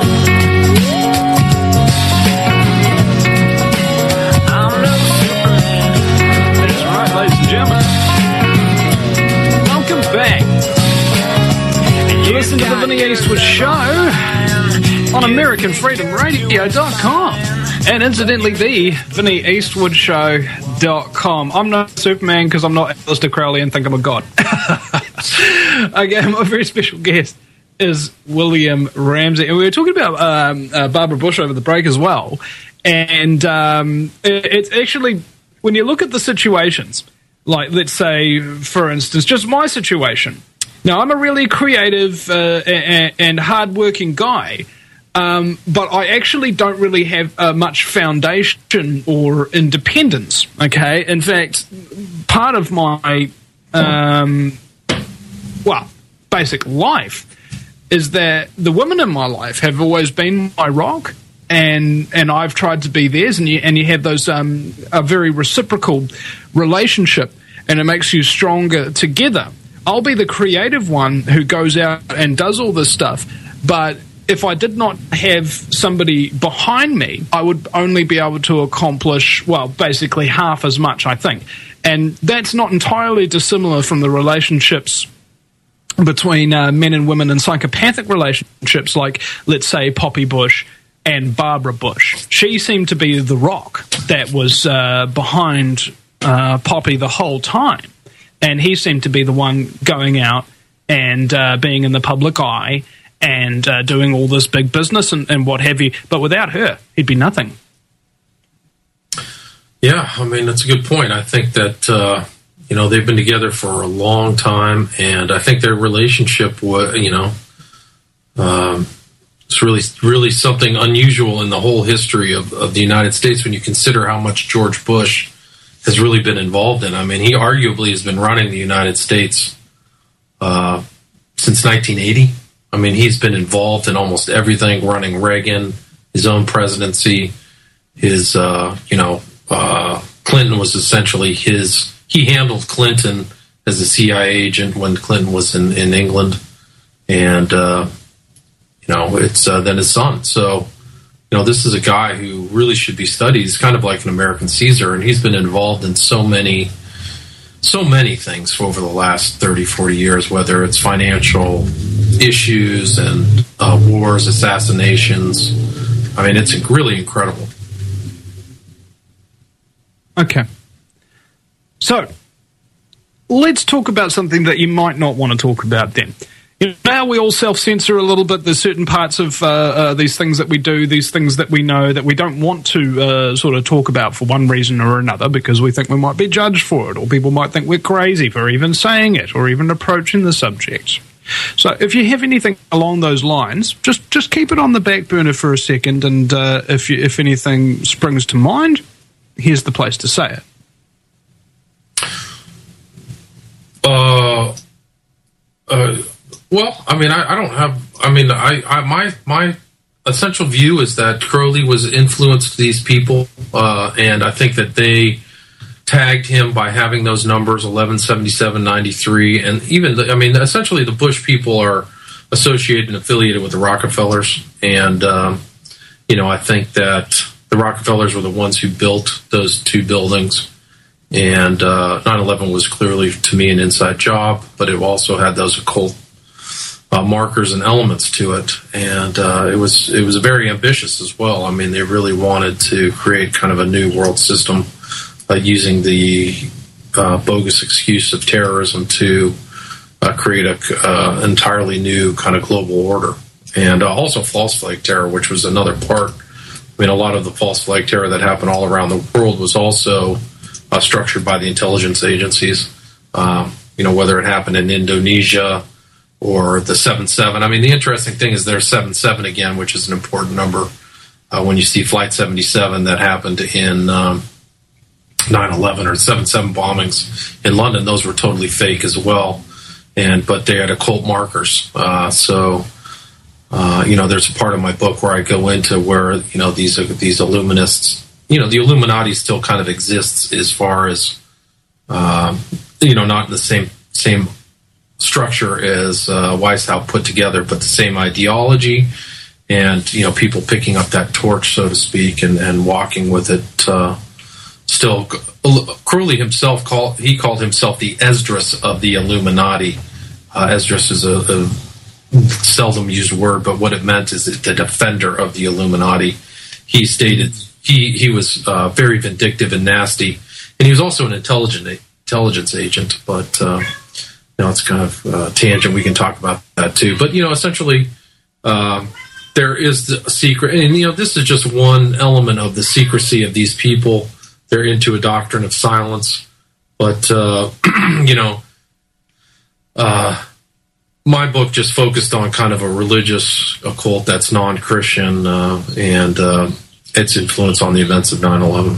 I'm no Superman. That's right, ladies and gentlemen. Welcome back. You listen to the Vinny Eastwood Show on American Freedom Radio dot com. And incidentally, the Vinny Eastwood Show dot com. I'm not Superman because I'm not Aleister Crowley and think I'm a god. Okay, my very special guest is William Ramsey. And we were talking about um, uh, Barbara Bush over the break as well. And um, it, it's actually, when you look at the situations, like let's say, for instance, just my situation. Now, I'm a really creative uh, and, and hardworking guy. Um, but I actually don't really have uh, much foundation or independence, okay? In fact, part of my, um, well, basic life is that the women in my life have always been my rock, and and I've tried to be theirs, and you, and you have those, um, a very reciprocal relationship, and it makes you stronger together. I'll be the creative one who goes out and does all this stuff, but if I did not have somebody behind me, I would only be able to accomplish, well, basically half as much, I think. And that's not entirely dissimilar from the relationships between uh, men and women in psychopathic relationships, like, let's say, Poppy Bush and Barbara Bush. She seemed to be the rock that was uh, behind uh, Poppy the whole time. And he seemed to be the one going out and uh, being in the public eye and uh, doing all this big business and, and what have you. But without her, he'd be nothing. Yeah, I mean, that's a good point. I think that, uh, you know, they've been together for a long time, and I think their relationship was, you know, um, it's really, really something unusual in the whole history of, of the United States when you consider how much George Bush has really been involved in. I mean, he arguably has been running the United States uh, since nineteen eighty. I mean, he's been involved in almost everything, running Reagan, his own presidency, his, uh, you know, uh, Clinton was essentially his, he handled Clinton as a C I A agent when Clinton was in, in England. And, uh, you know, it's uh, then his son. So, you know, this is a guy who really should be studied. He's kind of like an American Caesar, and he's been involved in so many so many things for over the last thirty, forty years, whether it's financial issues and uh, wars, assassinations. I mean, it's really incredible. Okay. So, let's talk about something that you might not want to talk about then. You know, now we all self-censor a little bit. There's certain parts of uh, uh, these things that we do, these things that we know that we don't want to uh, sort of talk about for one reason or another because we think we might be judged for it, or people might think we're crazy for even saying it or even approaching the subject. So if you have anything along those lines, just just keep it on the back burner for a second, and uh, if you, if anything springs to mind, here's the place to say it. Uh, uh, well, I mean, I, I don't have. I mean, I, I my my essential view is that Crowley was influenced these people, uh, and I think that they tagged him by having those numbers eleven, seventy-seven, ninety-three, and even the, I mean, essentially the Bush people are associated and affiliated with the Rockefellers, and um, you know, I think that the Rockefellers were the ones who built those two buildings. And uh, nine eleven was clearly, to me, an inside job, but it also had those occult uh, markers and elements to it. And uh, it was it was very ambitious as well. I mean, they really wanted to create kind of a new world system uh, using the uh, bogus excuse of terrorism to uh, create an uh, entirely new kind of global order. And uh, also false flag terror, which was another part. I mean, a lot of the false flag terror that happened all around the world was also Uh, structured by the intelligence agencies, um, you know, whether it happened in Indonesia or the seven seven. I mean, the interesting thing is there's seven seven again, which is an important number. Uh, when you see Flight seventy-seven that happened in um, nine eleven or seven seven bombings in London, those were totally fake as well. And but they had occult markers. Uh, so, uh, you know, there's a part of my book where I go into where, you know, these these Illuminists, you know, the Illuminati still kind of exists as far as, um, you know, not in the same same structure as uh, Weishaupt put together, but the same ideology and you know, people picking up that torch, so to speak, and, and walking with it. Uh, still, Crowley himself called he called himself the Esdras of the Illuminati. Uh, Esdras is a, a seldom used word, but what it meant is the defender of the Illuminati. He stated he he was uh, very vindictive and nasty, and he was also an intelligent intelligence agent. But uh, you know, it's kind of uh, tangent. We can talk about that too. But you know, essentially, uh, there is a secret, and you know, this is just one element of the secrecy of these people. They're into a doctrine of silence, but uh, you know, uh, my book just focused on kind of a religious occult that's non-Christian uh, and uh, its influence on the events of nine eleven.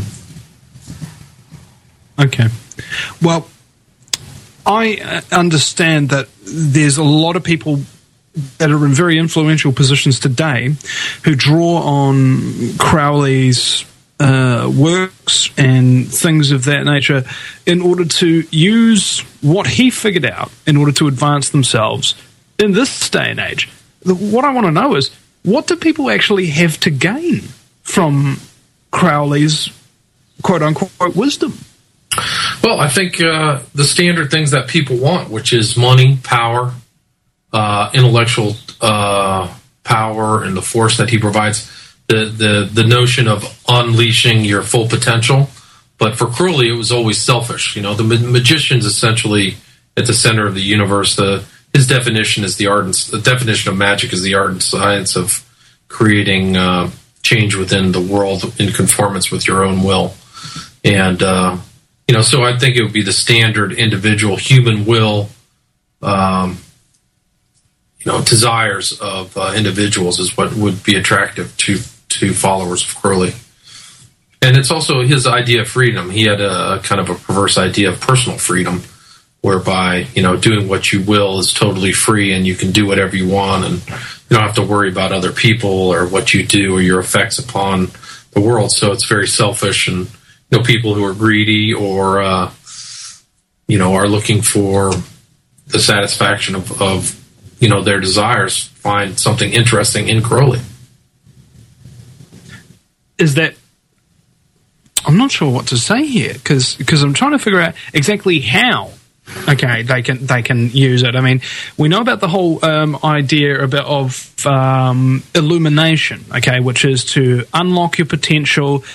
Okay. Well, I understand that there's a lot of people that are in very influential positions today who draw on Crowley's uh, works and things of that nature in order to use what he figured out in order to advance themselves in this day and age. What I want to know is, what do people actually have to gain from Crowley's quote-unquote wisdom? Well, I think uh, the standard things that people want, which is money, power, uh, intellectual uh, power, and the force that he provides, the, the, the notion of unleashing your full potential. But for Crowley, it was always selfish. You know, the ma- magician's essentially at the center of the universe. The, his definition is the art and, the definition of magic is the art and science of creating uh, change within the world in conformance with your own will. And, uh, you know, so I think it would be the standard individual human will, um, you know, desires of uh, individuals is what would be attractive to, to followers of Crowley. And it's also his idea of freedom. He had a, a kind of a perverse idea of personal freedom, whereby, you know, doing what you will is totally free and you can do whatever you want and you don't have to worry about other people or what you do or your effects upon the world. So it's very selfish, and you know, people who are greedy or uh, you know, are looking for the satisfaction of, of you know, their desires find something interesting in Crowley. Is that, I'm not sure what to say here, because because I'm trying to figure out exactly how. Okay, they can they can use it. I mean, we know about the whole um, idea about of um, illumination. Okay, which is to unlock your potential,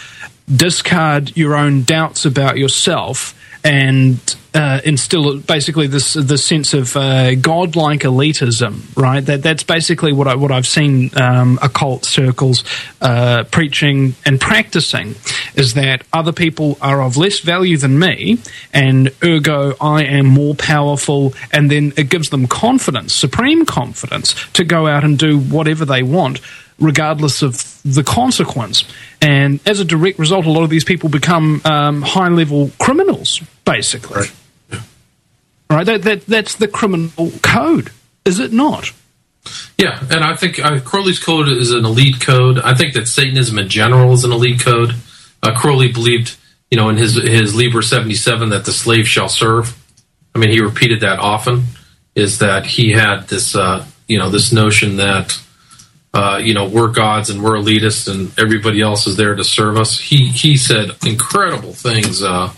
discard your own doubts about yourself, and uh, instill basically this the sense of uh, godlike elitism, right? That that's basically what I what I've seen um, occult circles uh, preaching and practicing, is that other people are of less value than me, and ergo I am more powerful, and then it gives them confidence, supreme confidence, to go out and do whatever they want, regardless of the consequence. And as a direct result, a lot of these people become um, high-level criminals, basically. Right. Yeah. Right? That, that, that's the criminal code, is it not? Yeah, and I think uh, Crowley's code is an elite code. I think that Satanism in general is an elite code. Uh, Crowley believed, you know, in his his Liber seventy-seven that the slave shall serve. I mean, he repeated that often, is that he had this, uh, you know, this notion that Uh, you know, we're gods and we're elitists and everybody else is there to serve us. He he said incredible things uh,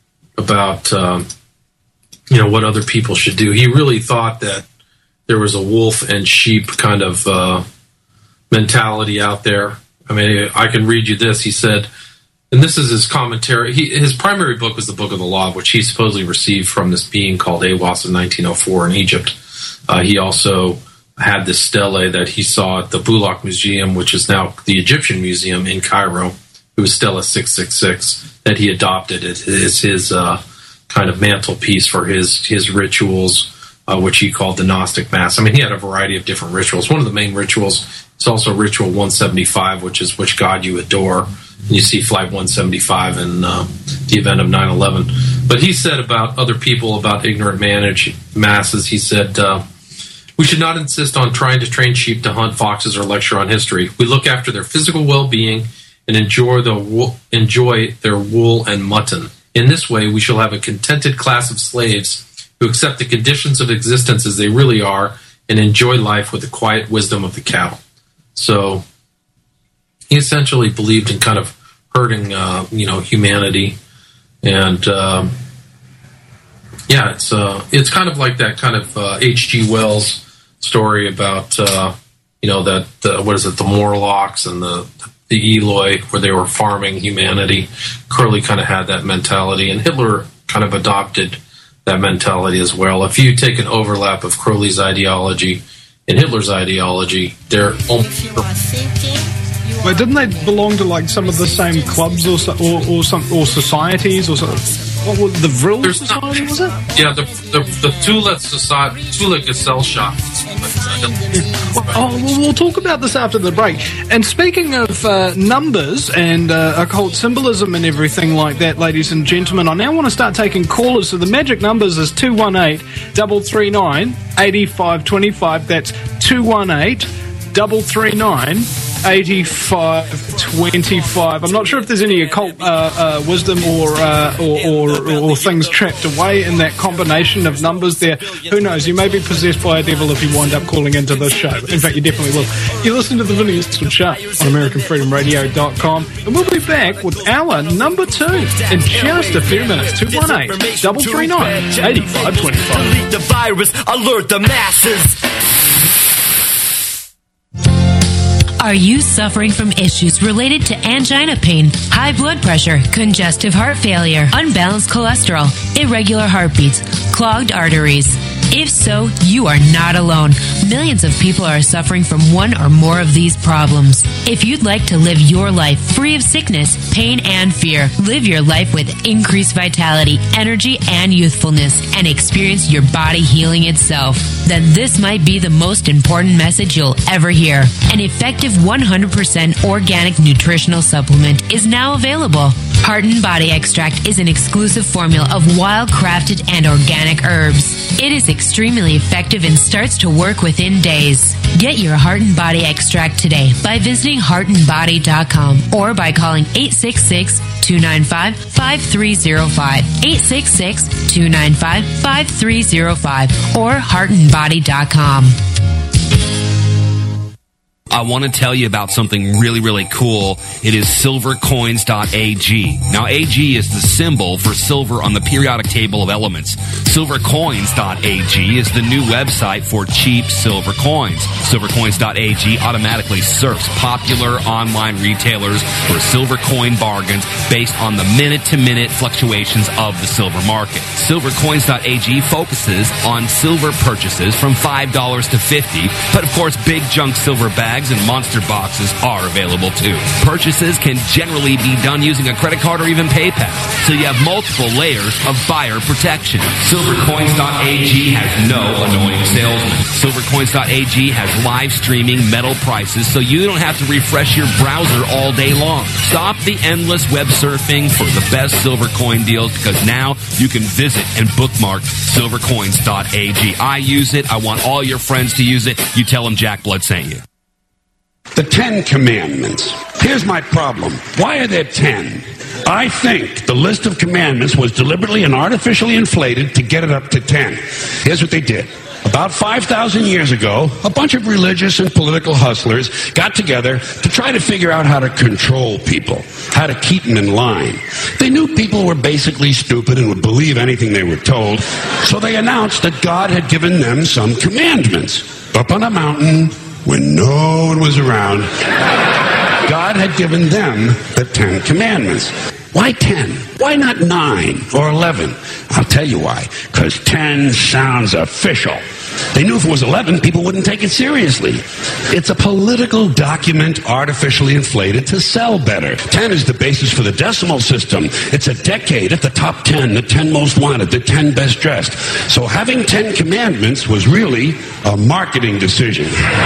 about, um, you know, what other people should do. He really thought that there was a wolf and sheep kind of uh, mentality out there. I mean, I can read you this. He said, and this is his commentary. He, his primary book was the Book of the Law, which he supposedly received from this being called Aiwass in nineteen oh four in Egypt. Uh, he also had this stele that he saw at the Bulaq Museum, which is now the Egyptian Museum in Cairo. It was Stela six six six that he adopted. It is his uh, kind of mantelpiece for his his rituals, uh, which he called the Gnostic Mass. I mean, he had a variety of different rituals. One of the main rituals is also Ritual one seventy-five, which is which God you adore. And you see Flight one seventy-five in uh, the event of nine eleven. But he said about other people, about ignorant managed masses, he said, uh, we should not insist on trying to train sheep to hunt foxes or lecture on history. We look after their physical well-being and enjoy, the wo- enjoy their wool and mutton. In this way, we shall have a contented class of slaves who accept the conditions of existence as they really are and enjoy life with the quiet wisdom of the cow. So he essentially believed in kind of hurting, uh, you know, humanity. And, um, yeah, it's uh, it's kind of like that kind of uh, H G Wells story about, uh, you know, that, uh, what is it, the Morlocks and the the Eloi, where they were farming humanity. Crowley kind of had that mentality, and Hitler kind of adopted that mentality as well. If you take an overlap of Crowley's ideology and Hitler's ideology, they're almost... But didn't they belong to like some of the same clubs or so, or, or some or societies or something? What was the Vril There's Society? Not, was it? Yeah, the the, the Tula Society, Tula Gesellschaft. Oh, well, we'll talk about this after the break. And speaking of uh, numbers and uh, occult symbolism and everything like that, ladies and gentlemen, I now want to start taking callers. So the magic numbers is two one eight, three three nine, eight five two five. That's two one eight, three three nine, eighty-five twenty-five. I'm not sure if there's any occult uh, uh, wisdom or, uh, or, or or things trapped away in that combination of numbers there. Who knows? You may be possessed by a devil if you wind up calling into this show. In fact, you definitely will. You listen to the Vinny Eastwood Show on American Freedom Radio dot com, and we'll be back with hour number two in just a few minutes. two one eight, three three nine, eight five two five. Delete the virus, alert the masses. Are you suffering from issues related to angina pain, high blood pressure, congestive heart failure, unbalanced cholesterol, irregular heartbeats, clogged arteries? If so, you are not alone. Millions of people are suffering from one or more of these problems. If you'd like to live your life free of sickness, pain, and fear, live your life with increased vitality, energy, and youthfulness, and experience your body healing itself, then this might be the most important message you'll ever hear. An effective one hundred percent organic nutritional supplement is now available. Heart and Body Extract is an exclusive formula of wild-crafted and organic herbs. It is extremely effective and starts to work within days. Get your Heart and Body Extract today by visiting heart and body dot com or by calling eight six six, two nine five, five three zero five, eight six six, two nine five, five three zero five, or heart and body dot com. I want to tell you about something really, really cool. It is silver coins dot a g. Now, A G is the symbol for silver on the periodic table of elements. silver coins dot a g is the new website for cheap silver coins. silver coins dot a g automatically surfs popular online retailers for silver coin bargains based on the minute-to-minute fluctuations of the silver market. silver coins dot a g focuses on silver purchases from five dollars to fifty dollars, but of course, big junk silver bags and monster boxes are available too. Purchases can generally be done using a credit card or even PayPal, so you have multiple layers of buyer protection. silver coins dot a g has no annoying salesmen. silver coins dot a g has live streaming metal prices, so you don't have to refresh your browser all day long. Stop the endless web surfing for the best silver coin deals, because now you can visit and bookmark silver coins dot a g. I use it. I want all your friends to use it. You tell them Jack Blood sent you. The Ten Commandments. Here's my problem. Why are there ten? I think the list of commandments was deliberately and artificially inflated to get it up to ten. Here's what they did. About five thousand years ago, a bunch of religious and political hustlers got together to try to figure out how to control people, how to keep them in line. They knew people were basically stupid and would believe anything they were told, so they announced that God had given them some commandments. Up on a mountain, when no one was around, God had given them the Ten Commandments. Why ten? Why not nine or eleven? I'll tell you why. Because ten sounds official. They knew if it was eleven, people wouldn't take it seriously. It's a political document artificially inflated to sell better. ten is the basis for the decimal system. It's a decade at the top ten, the ten most wanted, the ten best dressed. So having ten commandments was really a marketing decision.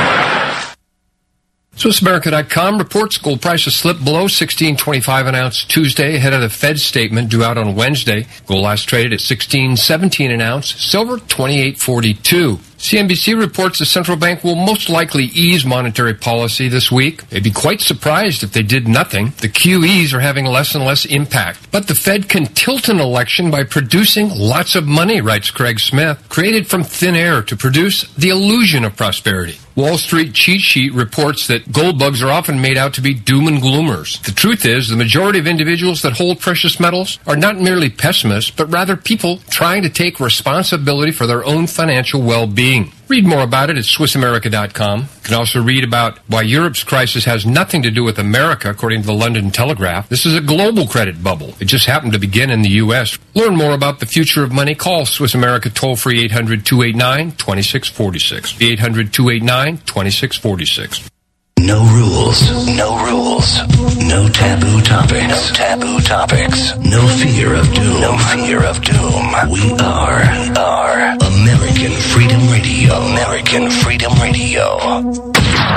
Swiss America dot com reports gold prices slipped below sixteen twenty-five an ounce Tuesday ahead of the Fed statement due out on Wednesday. Gold last traded at sixteen seventeen an ounce, silver twenty-eight forty-two. C N B C reports the central bank will most likely ease monetary policy this week. They'd be quite surprised if they did nothing. The Q Es are having less and less impact. But the Fed can tilt an election by producing lots of money, writes Craig Smith, created from thin air to produce the illusion of prosperity. Wall Street cheat sheet reports that gold bugs are often made out to be doom and gloomers. The truth is, the majority of individuals that hold precious metals are not merely pessimists, but rather people trying to take responsibility for their own financial well-being. Read more about it at Swiss America dot com. You can also read about why Europe's crisis has nothing to do with America, according to the London Telegraph. This is a global credit bubble. It just happened to begin in the U S. Learn more about the future of money. Call Swiss America toll-free eight hundred, two eight nine, two six four six. eight hundred, two eight nine, two six four six. No rules. No rules. No taboo topics. No taboo topics. No fear of doom. No fear of doom. We are, we are American Freedom Radio. American Freedom Radio.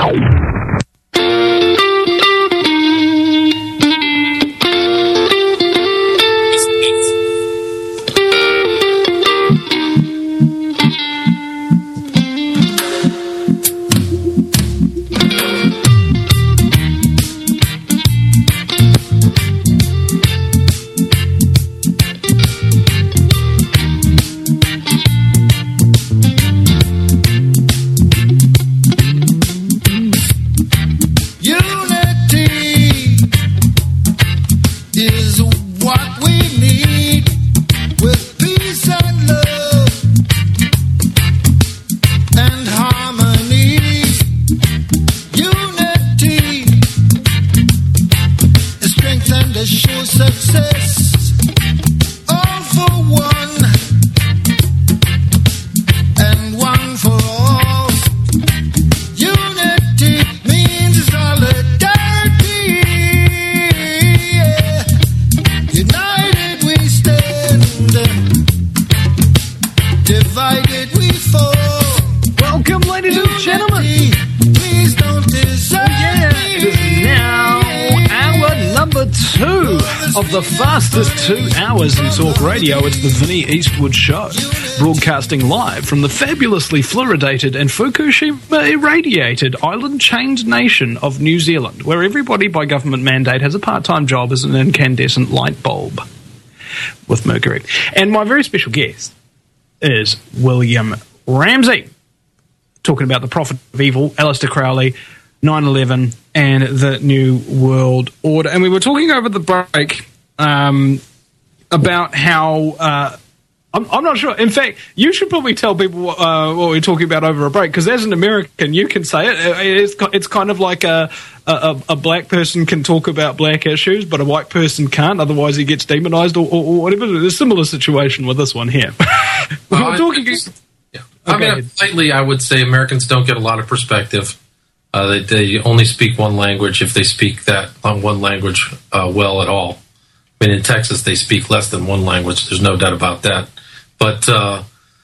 Of the fastest two hours in talk radio, it's the Vinnie Eastwood Show, broadcasting live from the fabulously fluoridated and Fukushima irradiated island-chained nation of New Zealand, where everybody by government mandate has a part-time job as an incandescent light bulb with mercury. And my very special guest is William Ramsey, talking about the Prophet of Evil, Aleister Crowley, nine eleven, and the New World Order. And we were talking over the break um, about how... Uh, I'm, I'm not sure. In fact, you should probably tell people uh, what we're talking about over a break, because as an American, you can say it. It's, it's kind of like a, a, a black person can talk about black issues, but a white person can't, otherwise he gets demonized or, or, or whatever. There's a similar situation with this one here. we well, were talking... I, yeah. I okay. mean, lately, I would say Americans don't get a lot of perspective. Uh, they, they only speak one language if they speak that on one language uh, well at all. I mean, in Texas, they speak less than one language. There's no doubt about that. But uh,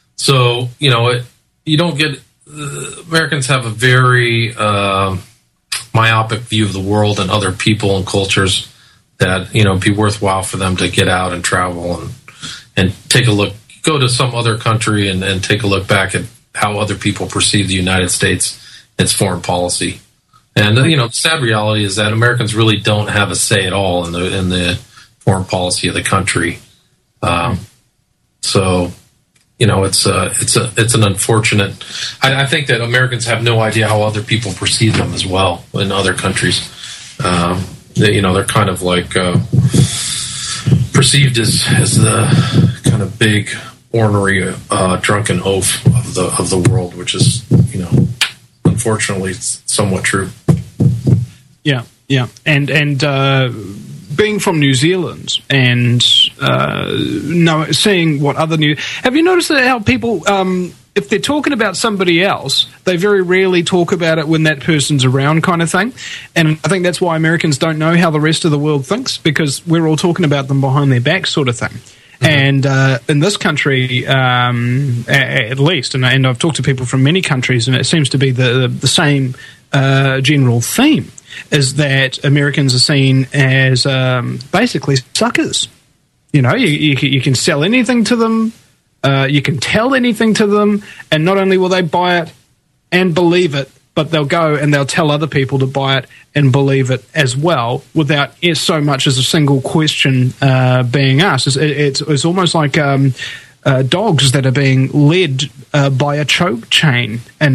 so, you know, it, you don't get uh, Americans have a very uh, myopic view of the world and other people and cultures that, you know, it'd be worthwhile for them to get out and travel and and take a look, go to some other country and, and take a look back at how other people perceive the United States, its foreign policy. And, you know, the sad reality is that Americans really don't have a say at all in the in the foreign policy of the country. Um, so, you know, it's a, it's a, it's an unfortunate. I, I think that Americans have no idea how other people perceive them as well in other countries. Um, they, you know, they're kind of like uh, perceived as as the kind of big, ornery, uh, drunken oaf of the of the world, which is, you know, unfortunately, it's somewhat true. Yeah, yeah, and and. Uh, Being from New Zealand and uh, no, seeing what other new... Have you noticed that how people, um, if they're talking about somebody else, they very rarely talk about it when that person's around kind of thing? And I think that's why Americans don't know how the rest of the world thinks, because we're all talking about them behind their back sort of thing. Mm-hmm. And uh, in this country, um, at least, and, and I've talked to people from many countries, and it seems to be the, the same uh, general theme, is that Americans are seen as um, basically suckers. You know, you, you, you can sell anything to them, uh, you can tell anything to them, and not only will they buy it and believe it, but they'll go and they'll tell other people to buy it and believe it as well, without so much as a single question uh, being asked. It's, it's, it's almost like um, uh, dogs that are being led uh, by a choke chain, and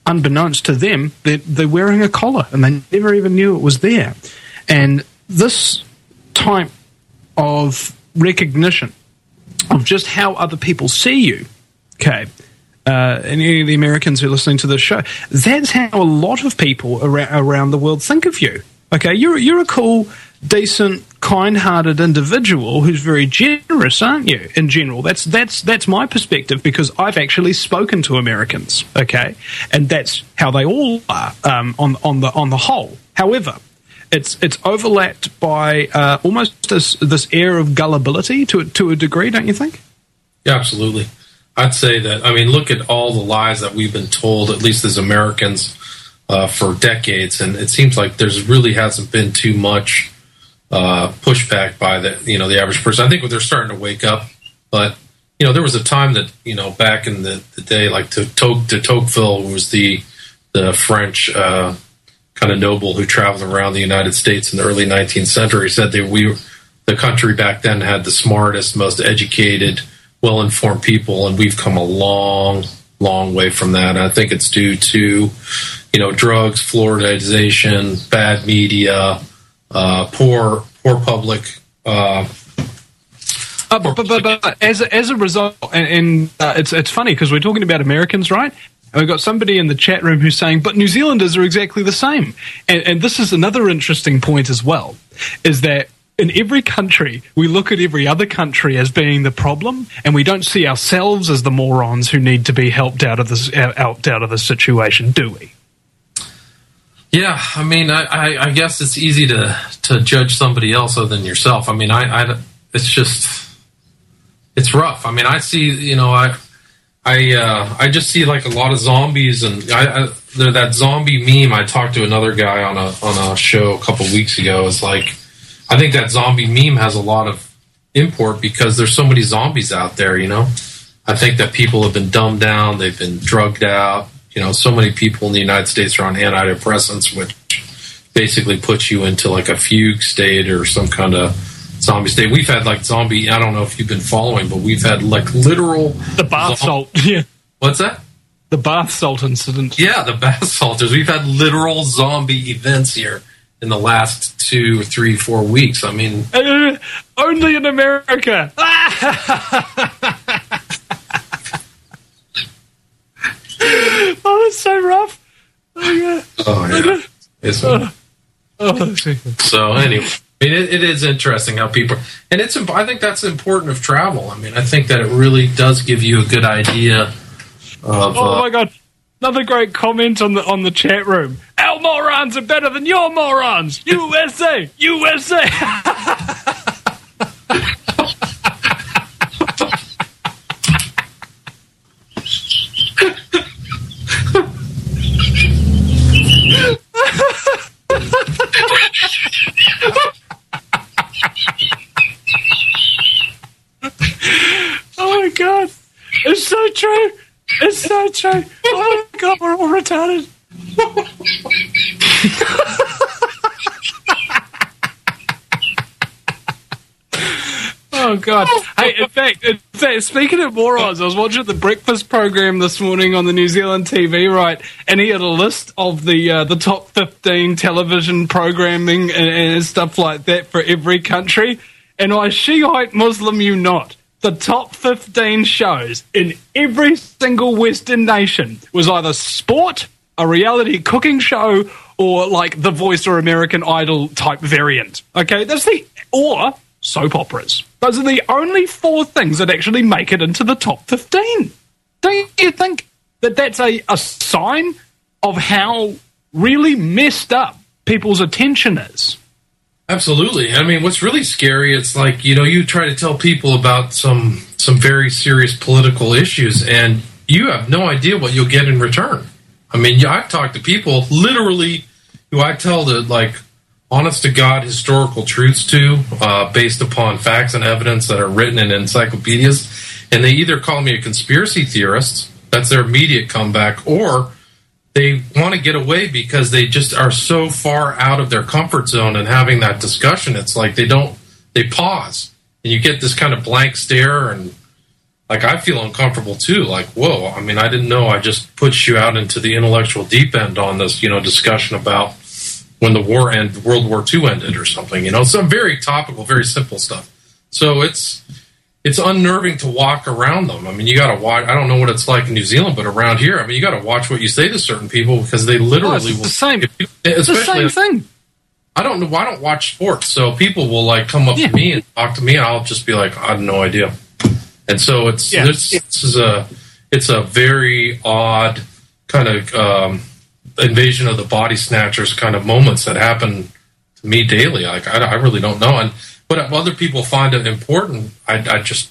unbeknownst to them, they're, they're wearing a collar and they never even knew it was there. And this type of recognition of just how other people see you, okay, uh, and any of the Americans who are listening to this show, that's how a lot of people around, around the world think of you. Okay, you're you're a cool, decent, kind-hearted individual who's very generous, aren't you? In general, that's that's that's my perspective because I've actually spoken to Americans. Okay, and that's how they all are um, on on the on the whole. However, it's it's overlapped by uh, almost this this air of gullibility to to a degree, don't you think? Yeah, absolutely. I'd say that. I mean, look at all the lies that we've been told, at least as Americans. Uh, for decades, and it seems like there's really hasn't been too much uh, pushback by the you know the average person. I think they're starting to wake up, but you know there was a time that you know back in the, the day, like de Tocqueville, de Tocqueville was the the French uh, kind of noble who traveled around the United States in the early nineteenth century. He said that we the country back then had the smartest, most educated, well-informed people, and we've come a long, long way from that. And I think it's due to you know, drugs, fluoridization, bad media, uh, poor, poor public. Uh, uh, but, but, but, but as a, as a result, and, and uh, it's it's funny because we're talking about Americans, right? And we've got somebody in the chat room who's saying, "But New Zealanders are exactly the same." And, and this is another interesting point as well: is that in every country, we look at every other country as being the problem, and we don't see ourselves as the morons who need to be helped out of this out out of the situation, do we? Yeah, I mean, I, I, I guess it's easy to, to judge somebody else other than yourself. I mean, I, I, it's just, it's rough. I mean, I see, you know, I, I, uh, I just see like a lot of zombies, and I, I that zombie meme. I talked to another guy on a on a show a couple weeks ago. It's like, I think that zombie meme has a lot of import because there's so many zombies out there. You know, I think that people have been dumbed down, they've been drugged out. You know, so many people in the United States are on antidepressants, which basically puts you into like a fugue state or some kind of zombie state. We've had like zombie, I don't know if you've been following, but we've had like literal... The bath salt. Yeah. What's that? The bath salt incident. Yeah, the bath salters. We've had literal zombie events here in the last two, three, four weeks. I mean... Uh, only in America. Oh, it's so rough. Oh, yeah. Oh, yeah. It's, oh, oh, so, anyway, I mean, it, it is interesting how people... And it's. I think that's important of travel. I mean, I think that it really does give you a good idea of... Oh, uh, my God. Another great comment on the on the chat room. Our morons are better than your morons. U S A! U S A! Oh my God, it's so true. It's so true. Oh my God, we're all retarded. Oh God! Hey, in fact, in fact, speaking of morons, I was watching the breakfast program this morning on the New Zealand T V, right? And he had a list of the uh, the top fifteen television programming and, and stuff like that for every country. And I Shiite Muslim you not, the top fifteen shows in every single Western nation was either sport, a reality cooking show, or like The Voice or American Idol type variant. Okay, that's the or soap operas. Those are the only four things that actually make it into the top fifteen. Don't you think that that's a, a sign of how really messed up people's attention is? Absolutely. I mean, what's really scary, it's like, you know, you try to tell people about some some very serious political issues, and you have no idea what you'll get in return. I mean, I've talked to people, literally, who I tell the, like, honest-to-God historical truths to, uh, based upon facts and evidence that are written in encyclopedias, and they either call me a conspiracy theorist, that's their immediate comeback, or they want to get away because they just are so far out of their comfort zone and having that discussion. It's like they don't, they pause, and you get this kind of blank stare, and like I feel uncomfortable too. Like, whoa, I mean, I didn't know I just put you out into the intellectual deep end on this, you know, discussion about when the war ended, World War Two ended or something, you know, some very topical, very simple stuff. So it's it's unnerving to walk around them. I mean, you got to watch. I don't know what it's like in New Zealand, but around here, I mean, you got to watch what you say to certain people because they literally oh, it's will. The same. You, it's the same thing. I don't know. I don't watch sports, so people will like come up yeah. to me and talk to me, and I'll just be like, I have no idea. And so it's yeah. this, this is a it's a very odd kind of um, invasion of the body snatchers kind of moments that happen to me daily. Like I, I really don't know, and but if other people find it important, I, I just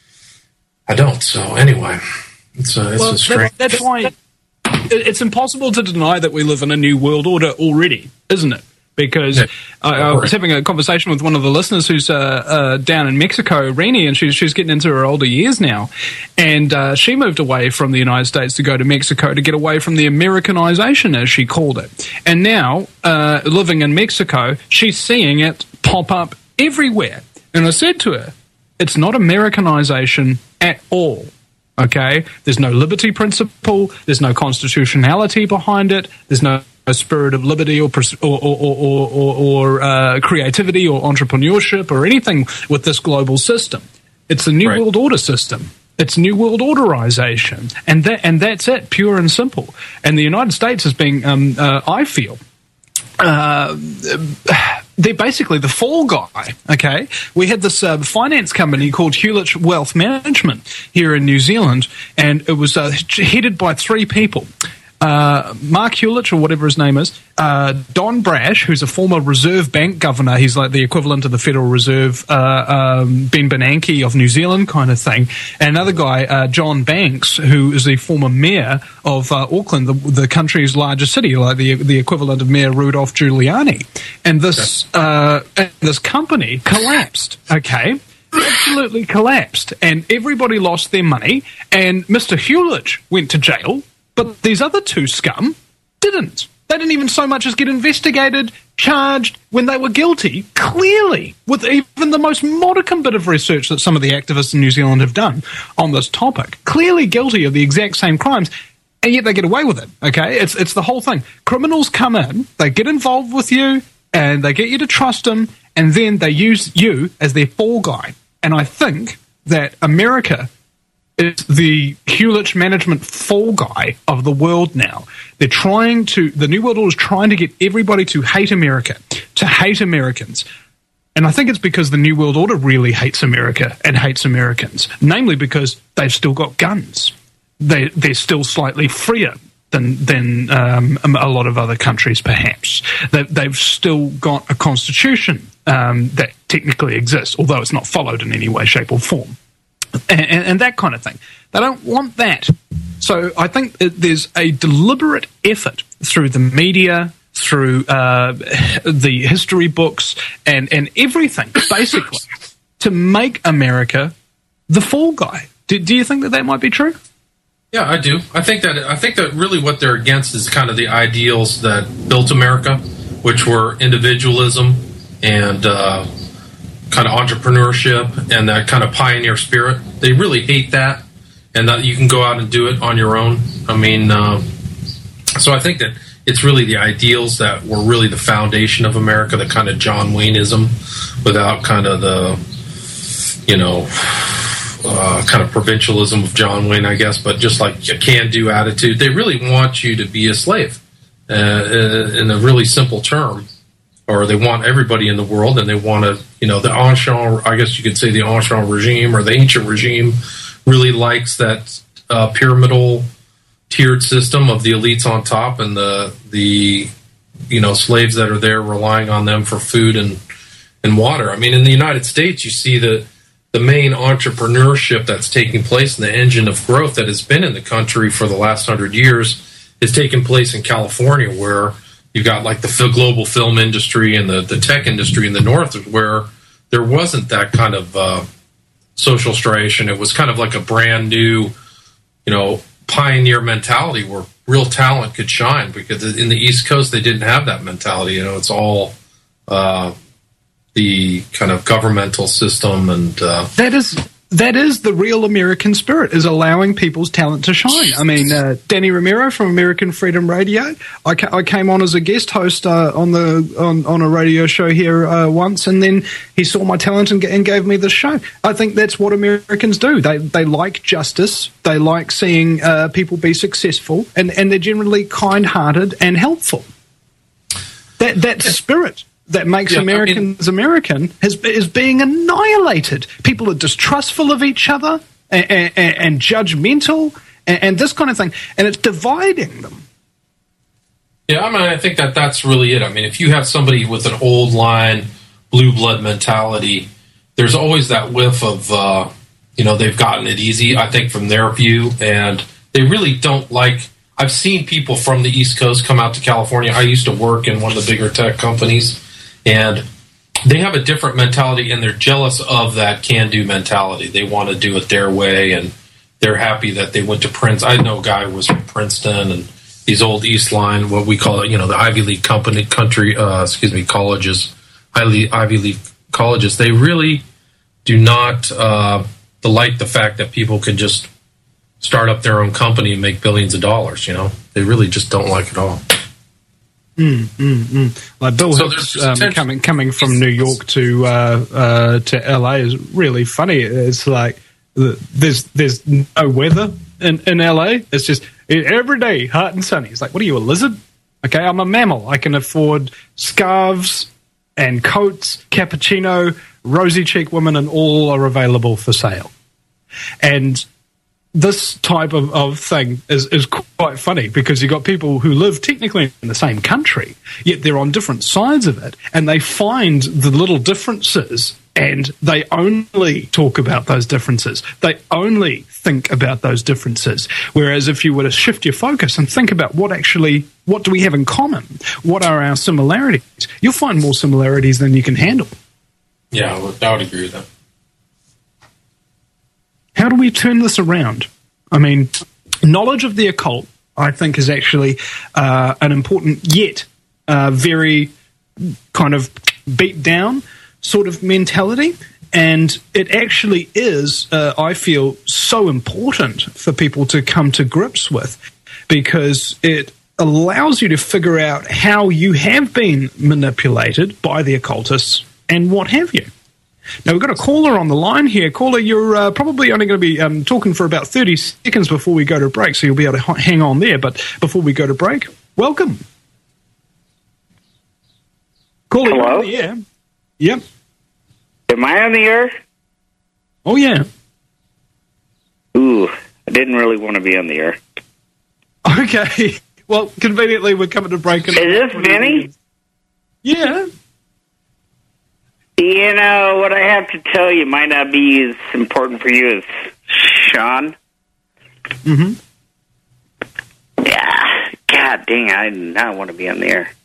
I don't. So anyway, it's a, it's well, a strange. That's, that's why it's impossible to deny that we live in a new world order already, isn't it? Because yeah. I, I was having a conversation with one of the listeners who's uh, uh, down in Mexico, Rini, and she's, she's getting into her older years now. And uh, she moved away from the United States to go to Mexico to get away from the Americanization, as she called it. And now, uh, living in Mexico, she's seeing it pop up everywhere. And I said to her, it's not Americanization at all. Okay? There's no liberty principle. There's no constitutionality behind it. There's no a spirit of liberty or or or, or, or, or uh, creativity or entrepreneurship or anything with this global system. It's a new right. world order system. It's new world orderization, and that and that's it, pure and simple. And the United States is being, um, uh, I feel, uh, they're basically the fall guy. Okay, we had this uh, finance company called Hewlett Wealth Management here in New Zealand, and it was uh, headed by three people. Uh, Mark Hewlett, or whatever his name is, uh, Don Brash, who's a former Reserve Bank governor. He's like the equivalent of the Federal Reserve, uh, um, Ben Bernanke of New Zealand kind of thing. And another guy, uh, John Banks, who is the former mayor of uh, Auckland, the, the country's largest city, like the the equivalent of Mayor Rudolph Giuliani. And this uh, and this company collapsed, okay? Absolutely collapsed. And everybody lost their money, and Mister Hewlett went to jail. But these other two scum didn't. They didn't even so much as get investigated, charged when they were guilty, clearly, with even the most modicum bit of research that some of the activists in New Zealand have done on this topic. Clearly guilty of the exact same crimes, and yet they get away with it, okay? It's, it's the whole thing. Criminals come in, they get involved with you, and they get you to trust them, and then they use you as their fall guy. And I think that America is the Hewlett Management fall guy of the world now. They're trying to, the New World Order is trying to get everybody to hate America, to hate Americans. And I think it's because the New World Order really hates America and hates Americans, namely because they've still got guns. They, they're still slightly freer than, than um, a lot of other countries, perhaps. They, they've still got a constitution um, that technically exists, although it's not followed in any way, shape or form. And, and, and that kind of thing. They don't want that. So I think that there's a deliberate effort through the media, through uh, the history books, and, and everything, basically, to make America the fall guy. Do, do you think that that might be true? Yeah, I do. I think that I think that really what they're against is kind of the ideals that built America, which were individualism and uh, kind of entrepreneurship and that kind of pioneer spirit. They really hate that, and that you can go out and do it on your own. I mean, uh, so I think that it's really the ideals that were really the foundation of America, the kind of John Wayneism, without kind of the, you know, uh, kind of provincialism of John Wayne, I guess, but just like a can-do attitude. They really want you to be a slave uh, in a really simple term. Or they want everybody in the world, and they want to, you know, the ancient, I guess you could say the ancient regime or the ancient regime really likes that uh, pyramidal tiered system of the elites on top and the, the, you know, slaves that are there relying on them for food and, and water. I mean, in the United States, you see the, the main entrepreneurship that's taking place and the engine of growth that has been in the country for the last hundred years is taking place in California, where you've got like the global film industry and the, the tech industry in the north, where there wasn't that kind of uh, social striation. It was kind of like a brand new, you know, pioneer mentality where real talent could shine, because in the East Coast they didn't have that mentality. You know, it's all uh, the kind of governmental system, and uh, that is that is the real American spirit, is allowing people's talent to shine. I mean, uh, Danny Romero from American Freedom Radio, I, ca- I came on as a guest host uh, on the on, on a radio show here uh, once, and then he saw my talent and, g- and gave me this show. I think that's what Americans do. They they like justice. They like seeing uh, people be successful, and, and they're generally kind-hearted and helpful. That that spirit that makes yeah, Americans I mean, American has, is being annihilated. People are distrustful of each other and, and, and judgmental and, and this kind of thing, and it's dividing them. Yeah, I mean, I think that that's really it. I mean, if you have somebody with an old line, blue blood mentality, there's always that whiff of, uh, you know, they've gotten it easy, I think, from their view, and they really don't like. I've seen people from the East Coast come out to California. I used to work in one of the bigger tech companies, and they have a different mentality, and they're jealous of that can-do mentality. They want to do it their way, and they're happy that they went to Princeton. I know a guy who was from Princeton, and these old East Line, what we call it, you know, the Ivy League company, country, uh, excuse me, colleges, Ivy League colleges. They really do not uh, like the fact that people can just start up their own company and make billions of dollars. You know, they really just don't like it all. Mm, mm, mm. Like Bill so Hicks um, coming coming from New York to uh, uh, to L A is really funny. It's like there's there's no weather in, in L A. It's just every day hot and sunny. It's like, what are you, a lizard? Okay, I'm a mammal. I can afford scarves and coats, cappuccino, rosy cheek women, and all are available for sale. And this type of, of thing is, is quite funny because you've got people who live technically in the same country, yet they're on different sides of it, and they find the little differences, and they only talk about those differences. They only think about those differences. Whereas if you were to shift your focus and think about what actually, what do we have in common? What are our similarities? You'll find more similarities than you can handle. Yeah, I would agree with that. How do we turn this around? I mean, knowledge of the occult, I think, is actually uh, an important yet uh, very kind of beat down sort of mentality. And it actually is, uh, I feel, so important for people to come to grips with, because it allows you to figure out how you have been manipulated by the occultists and what have you. Now, we've got a caller on the line here. Caller, you're uh, probably only going to be um, talking for about thirty seconds before we go to break, so you'll be able to h- hang on there. But before we go to break, welcome. Caller, hello? You're on the air. Yep. Am I on the air? Oh, yeah. Ooh, I didn't really want to be on the air. Okay. Well, conveniently, we're coming to break. Is this Vinny? Yeah. You know, what I have to tell you might not be as important for you as Sean. Mm-hmm. Yeah. God dang, I do not want to be on the air.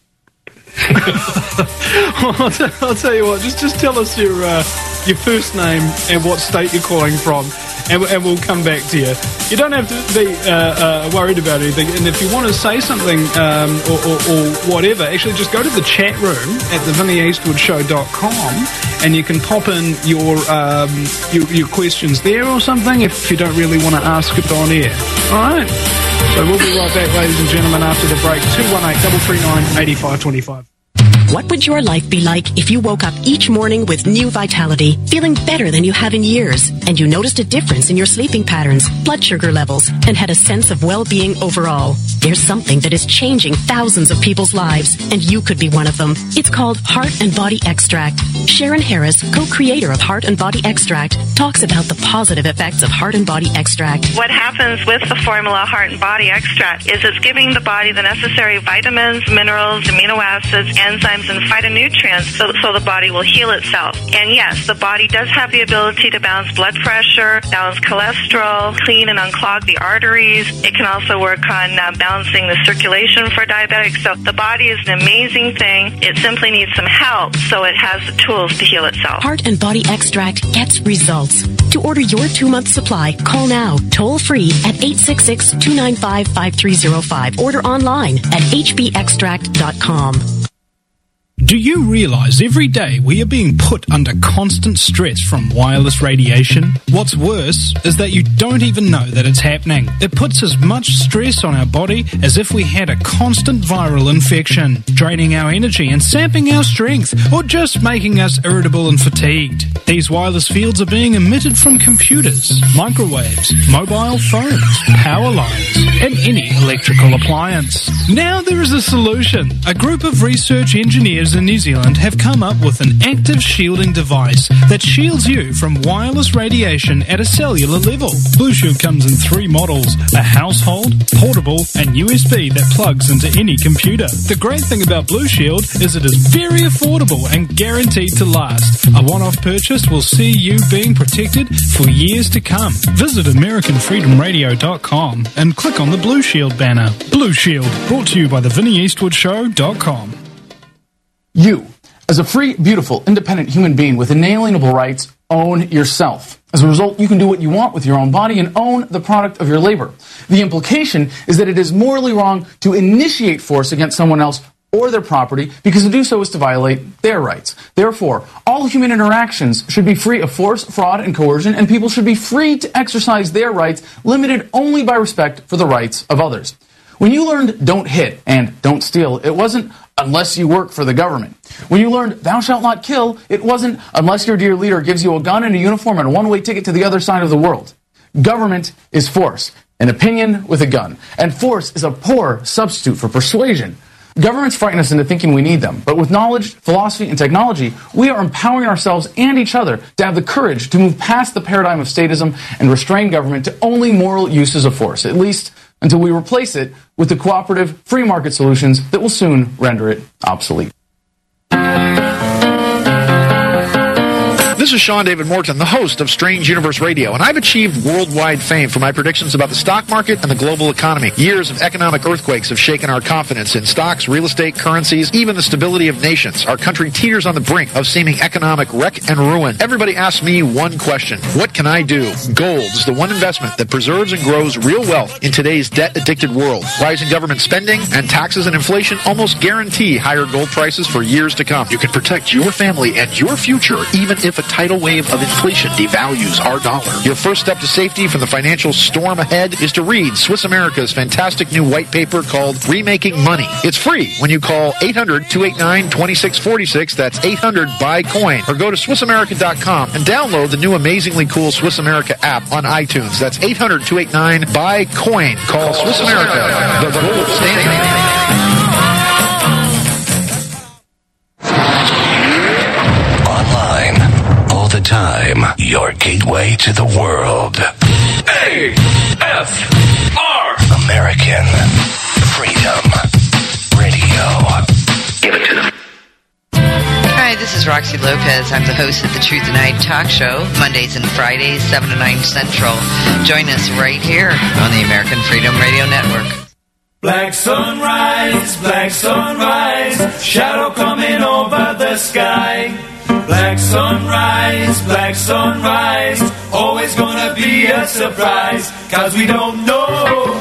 Well, I'll, t- I'll tell you what, just just tell us your uh, your first name and what state you're calling from, and, and we'll come back to you. You don't have to be uh, uh, worried about anything, and if you want to say something um, or, or, or whatever, actually just go to the chat room at the vinnie eastwood show dot com, and you can pop in your, um, your your questions there or something if you don't really want to ask it on air. All right? So we'll be right back, ladies and gentlemen, after the break. two one eight, three three nine, eight five two five. What would your life be like if you woke up each morning with new vitality, feeling better than you have in years, and you noticed a difference in your sleeping patterns, blood sugar levels, and had a sense of well-being overall? There's something that is changing thousands of people's lives, and you could be one of them. It's called Heart and Body Extract. Sharon Harris, co-creator of Heart and Body Extract, talks about the positive effects of Heart and Body Extract. What happens with the formula Heart and Body Extract is it's giving the body the necessary vitamins, minerals, amino acids, enzymes, and phytonutrients so, so the body will heal itself. And yes, the body does have the ability to balance blood pressure, balance cholesterol, clean and unclog the arteries. It can also work on uh, balancing the circulation for diabetics. So the body is an amazing thing. It simply needs some help so it has the tools to heal itself. Heart and Body Extract gets results. To order your two-month supply, call now, toll-free at eight six six, two nine five, five three zero five. Order online at h b extract dot com. Do you realize every day we are being put under constant stress from wireless radiation? What's worse is that you don't even know that it's happening. It puts as much stress on our body as if we had a constant viral infection, draining our energy and sapping our strength, or just making us irritable and fatigued. These wireless fields are being emitted from computers, microwaves, mobile phones, power lines, and any electrical appliance. Now there is a solution. A group of research engineers in New Zealand have come up with an active shielding device that shields you from wireless radiation at a cellular level. Blue Shield comes in three models: a household, portable, and U S B that plugs into any computer. The great thing about Blue Shield is it is very affordable and guaranteed to last. A one-off purchase will see you being protected for years to come. Visit American Freedom Radio dot com and click on the Blue Shield banner. Blue Shield, brought to you by the Vinnie Eastwood Show dot com. You, as a free, beautiful, independent human being with inalienable rights, own yourself. As a result, you can do what you want with your own body and own the product of your labor. The implication is that it is morally wrong to initiate force against someone else or their property, because to do so is to violate their rights. Therefore, all human interactions should be free of force, fraud, and coercion, and people should be free to exercise their rights, limited only by respect for the rights of others. When you learned don't hit and don't steal, it wasn't unless you work for the government. When you learned thou shalt not kill, it wasn't unless your dear leader gives you a gun and a uniform and a one-way ticket to the other side of the world. Government is force, an opinion with a gun, and force is a poor substitute for persuasion. Governments frighten us into thinking we need them, but with knowledge, philosophy, and technology, we are empowering ourselves and each other to have the courage to move past the paradigm of statism and restrain government to only moral uses of force, at least until we replace it with the cooperative, free market solutions that will soon render it obsolete. This is Sean David Morton, the host of Strange Universe Radio, and I've achieved worldwide fame for my predictions about the stock market and the global economy. Years of economic earthquakes have shaken our confidence in stocks, real estate, currencies, even the stability of nations. Our country teeters on the brink of seeming economic wreck and ruin. Everybody asks me one question: what can I do? Gold is the one investment that preserves and grows real wealth in today's debt-addicted world. Rising government spending and taxes and inflation almost guarantee higher gold prices for years to come. You can protect your family and your future even if a tidal wave of inflation devalues our dollar. Your first step to safety from the financial storm ahead is to read Swiss America's fantastic new white paper called Remaking Money. It's free when you call eight hundred, two eight nine, two six four six. That's eight hundred, buy coin. Or go to Swiss America dot com and download the new amazingly cool Swiss America app on iTunes. That's eight hundred, two eight nine, buy coin. Call Swiss America, the gold standard. Time, your gateway to the world. A F R American Freedom Radio. Give it to them. Hi, this is Roxy Lopez. I'm the host of the Truth and Night Talk Show, Mondays and Fridays, seven to nine Central. Join us right here on the American Freedom Radio Network. Black sunrise, black sunrise, shadow coming over the sky. Black sunrise, black sunrise, always gonna be a surprise, 'cause we don't know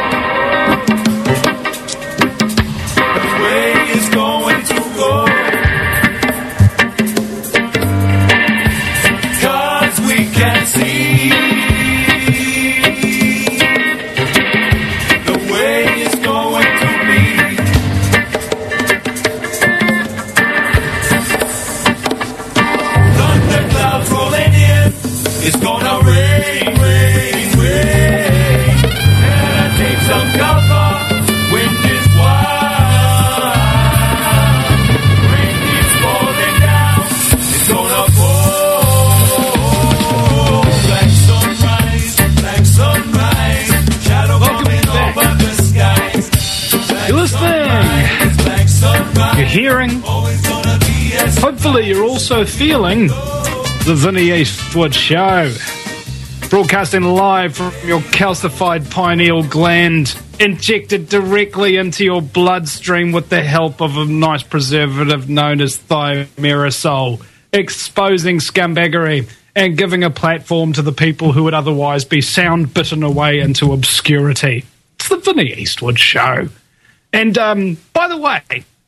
which way it's going to go. 'Cause we can see the way it's going to be. Clouds rolling in, it's gonna rain, rain, rain. And take some cover, wind is wild. Rain is falling down, it's gonna fall. Black sunrise, black sunrise, shadow coming over the skies. You're listening, black sunrise, you're hearing, hopefully you're also feeling the Vinnie Eastwood Show, broadcasting live from your calcified pineal gland, injected directly into your bloodstream with the help of a nice preservative known as thimerosal, exposing scumbaggery and giving a platform to the people who would otherwise be sound bitten away into obscurity. It's the Vinnie Eastwood Show. And um, by the way,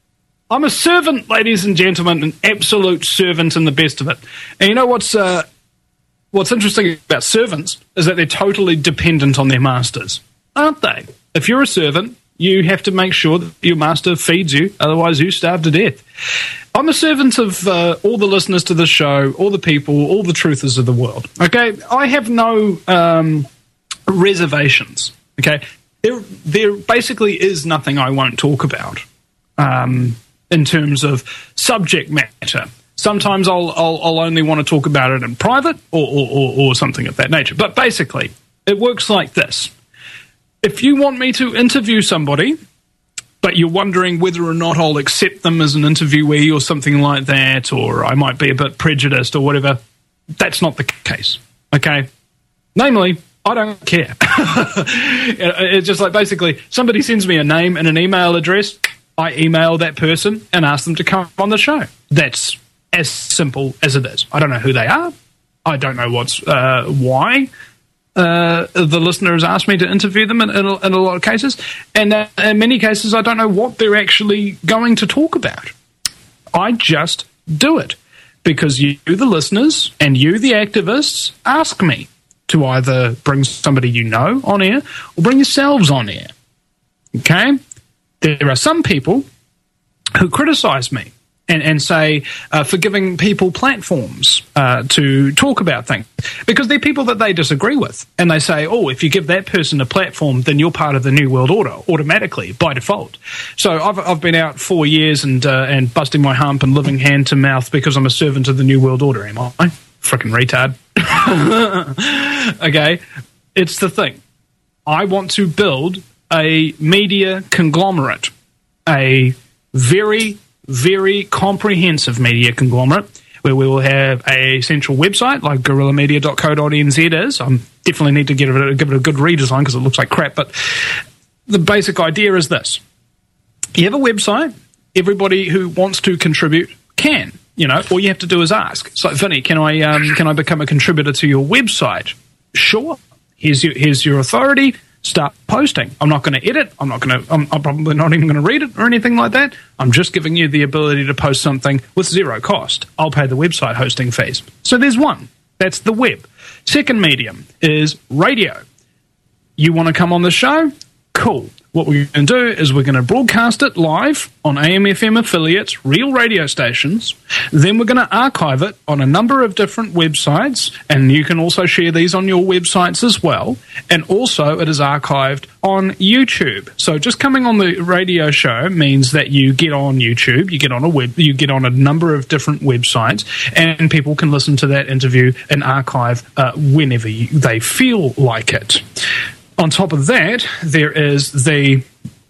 I'm a servant, ladies and gentlemen, an absolute servant in the best of it. And you know what's uh, what's interesting about servants is that they're totally dependent on their masters, aren't they? If you're a servant, you have to make sure that your master feeds you, otherwise you starve to death. I'm a servant of uh, all the listeners to the show, all the people, all the truthers of the world. Okay, I have no um, reservations. Okay, there, there basically is nothing I won't talk about. Um, in terms of subject matter. Sometimes I'll, I'll, I'll only want to talk about it in private or, or, or, or something of that nature. But basically, it works like this. If you want me to interview somebody, but you're wondering whether or not I'll accept them as an interviewee or something like that, or I might be a bit prejudiced or whatever, that's not the case. Okay? Namely, I don't care. It's just like basically somebody sends me a name and an email address, I email that person and ask them to come on the show. That's as simple as it is. I don't know who they are. I don't know what's uh, why uh, the listener has asked me to interview them in, in, a, in a lot of cases. And uh, in many cases, I don't know what they're actually going to talk about. I just do it because you, the listeners, and you, the activists, ask me to either bring somebody you know on air or bring yourselves on air. Okay? There are some people who criticize me and, and say uh, for giving people platforms uh, to talk about things because they're people that they disagree with. And they say, oh, if you give that person a platform, then you're part of the New World Order automatically by default. So I've, I've been out four years and, uh, and busting my hump and living hand to mouth because I'm a servant of the New World Order, am I? Frickin' retard. Okay, it's the thing. I want to build a media conglomerate, a very, very comprehensive media conglomerate where we will have a central website like guerrilla media dot co dot n z is. I definitely need to give it a, give it a good redesign because it looks like crap, but the basic idea is this. You have a website, everybody who wants to contribute can. You know, all you have to do is ask. It's like, Vinny, can I um, can I become a contributor to your website? Sure. Here's your here's your authority. Start posting. I'm not going to edit. I'm not going to. I'm, I'm probably not even going to read it or anything like that. I'm just giving you the ability to post something with zero cost. I'll pay the website hosting fees. So there's one. That's the web. Second medium is radio. You want to come on the show? Cool. What we're going to do is we're going to broadcast it live on A M F M affiliates, real radio stations. Then we're going to archive it on a number of different websites, and you can also share these on your websites as well. And also it is archived on YouTube. So just coming on the radio show means that you get on YouTube, you get on a web, you get on a number of different websites, and people can listen to that interview and archive uh, whenever you, they feel like it. On top of that, there is the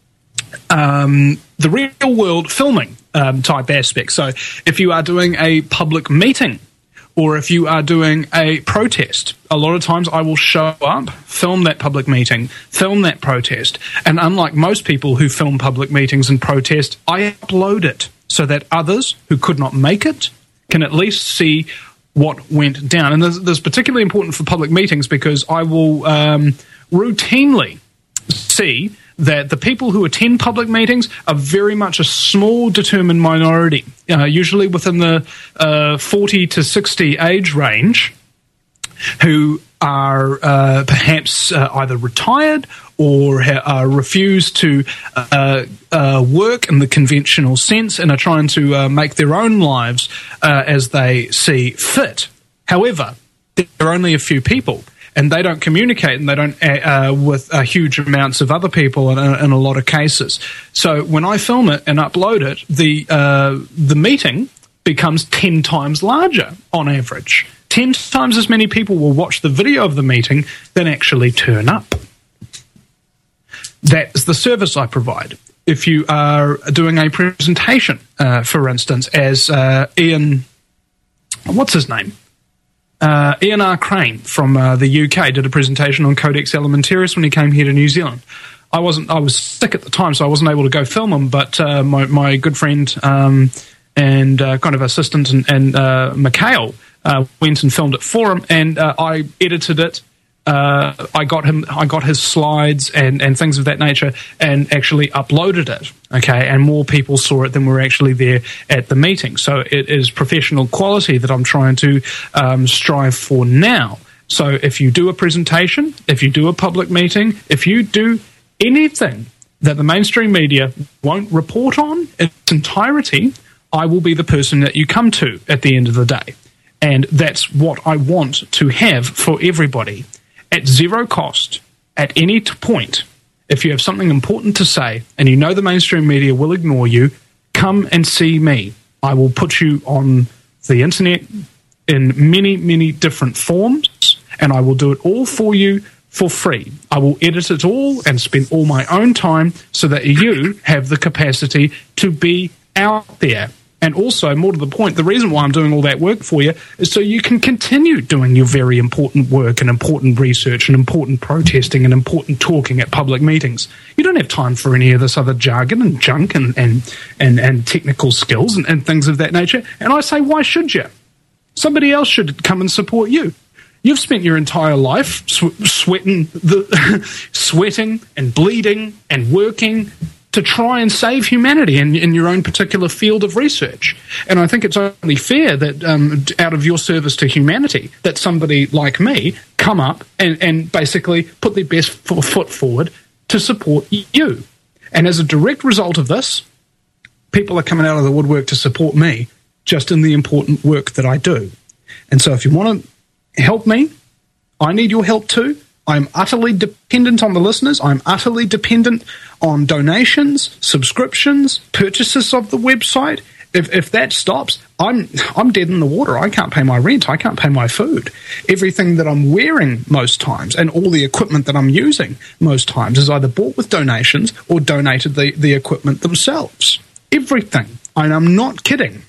um, the real world filming um, type aspect. So if you are doing a public meeting or if you are doing a protest, a lot of times I will show up, film that public meeting, film that protest. And unlike most people who film public meetings and protest, I upload it so that others who could not make it can at least see what went down. And this, this is particularly important for public meetings because I will um, routinely see that the people who attend public meetings are very much a small, determined minority, uh, usually within the uh, forty to sixty age range, who are uh, perhaps uh, either retired or ha- uh, refuse to uh, uh, work in the conventional sense and are trying to uh, make their own lives uh, as they see fit. However, there are only a few people, and they don't communicate and they don't uh, with uh, huge amounts of other people in a, in a lot of cases. So when I film it and upload it, the uh, the meeting becomes ten times larger on average. Ten times as many people will watch the video of the meeting than actually turn up. That's the service I provide. If you are doing a presentation, uh, for instance, as uh, Ian, what's his name? Uh, Ian R. Crane from uh, the U K did a presentation on Codex Alimentarius when he came here to New Zealand. I wasn't. I was sick at the time, so I wasn't able to go film him. But uh, my my good friend um, and uh, kind of assistant and, and uh, Mikhail uh, went and filmed it for him, and uh, I edited it, uh, I got him, I got his slides and, and things of that nature, and actually uploaded it. Okay, and more people saw it than were actually there at the meeting. So it is professional quality that I'm trying to um, strive for now. So if you do a presentation, if you do a public meeting, if you do anything that the mainstream media won't report on in its entirety, I will be the person that you come to at the end of the day. And that's what I want to have for everybody. At zero cost, at any t- point, if you have something important to say and you know the mainstream media will ignore you, come and see me. I will put you on the internet in many, many different forms, and I will do it all for you for free. I will edit it all and spend all my own time so that you have the capacity to be out there. And also, more to the point, the reason why I'm doing all that work for you is so you can continue doing your very important work and important research and important protesting and important talking at public meetings. You don't have time for any of this other jargon and junk and, and, and, and technical skills and, and things of that nature. And I say, why should you? Somebody else should come and support you. You've spent your entire life sw- sweating, the, sweating and bleeding and working to try and save humanity in, in your own particular field of research. And I think it's only fair that um, out of your service to humanity, that somebody like me come up and, and basically put their best foot forward to support you. And as a direct result of this, people are coming out of the woodwork to support me just in the important work that I do. And so if you want to help me, I need your help too. I'm utterly dependent on the listeners. I'm utterly dependent on donations, subscriptions, purchases of the website. If if that stops, I'm I'm dead in the water. I can't pay my rent. I can't pay my food. Everything that I'm wearing most times and all the equipment that I'm using most times is either bought with donations or donated the, the equipment themselves. Everything. And I'm not kidding.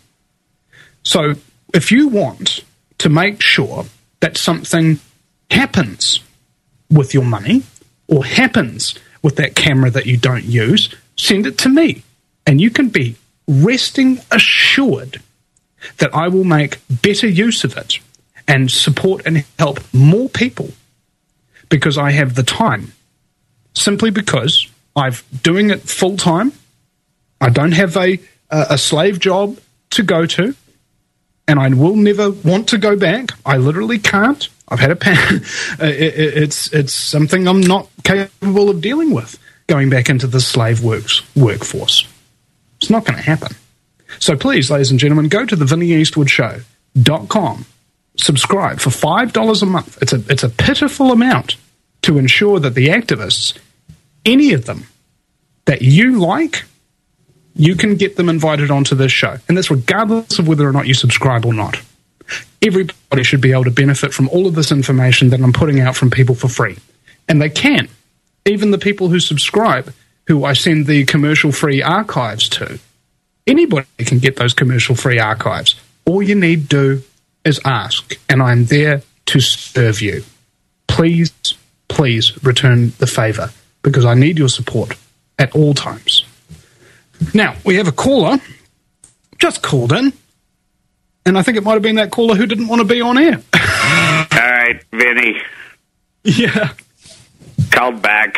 So if you want to make sure that something happens with your money or happens with that camera that you don't use, send it to me. And you can be resting assured that I will make better use of it and support and help more people because I have the time. Simply because I'm doing it full time. I don't have a, a slave job to go to, and I will never want to go back. I literally can't. I've had a pan. it's it's something I'm not capable of dealing with, going back into the slave works workforce. It's not going to happen. So please, ladies and gentlemen, go to the vinnie eastwood show dot com. Subscribe for five dollars a month. It's a it's a pitiful amount to ensure that the activists, any of them that you like, you can get them invited onto this show. And that's regardless of whether or not you subscribe or not. Everybody should be able to benefit from all of this information that I'm putting out from people for free. And they can. Even the people who subscribe, who I send the commercial-free archives to. Anybody can get those commercial-free archives. All you need to do is ask, and I'm there to serve you. Please, please return the favor, because I need your support at all times. Now, we have a caller just called in. And I think it might have been that caller who didn't want to be on air. All right, Vinny. Yeah. Called back.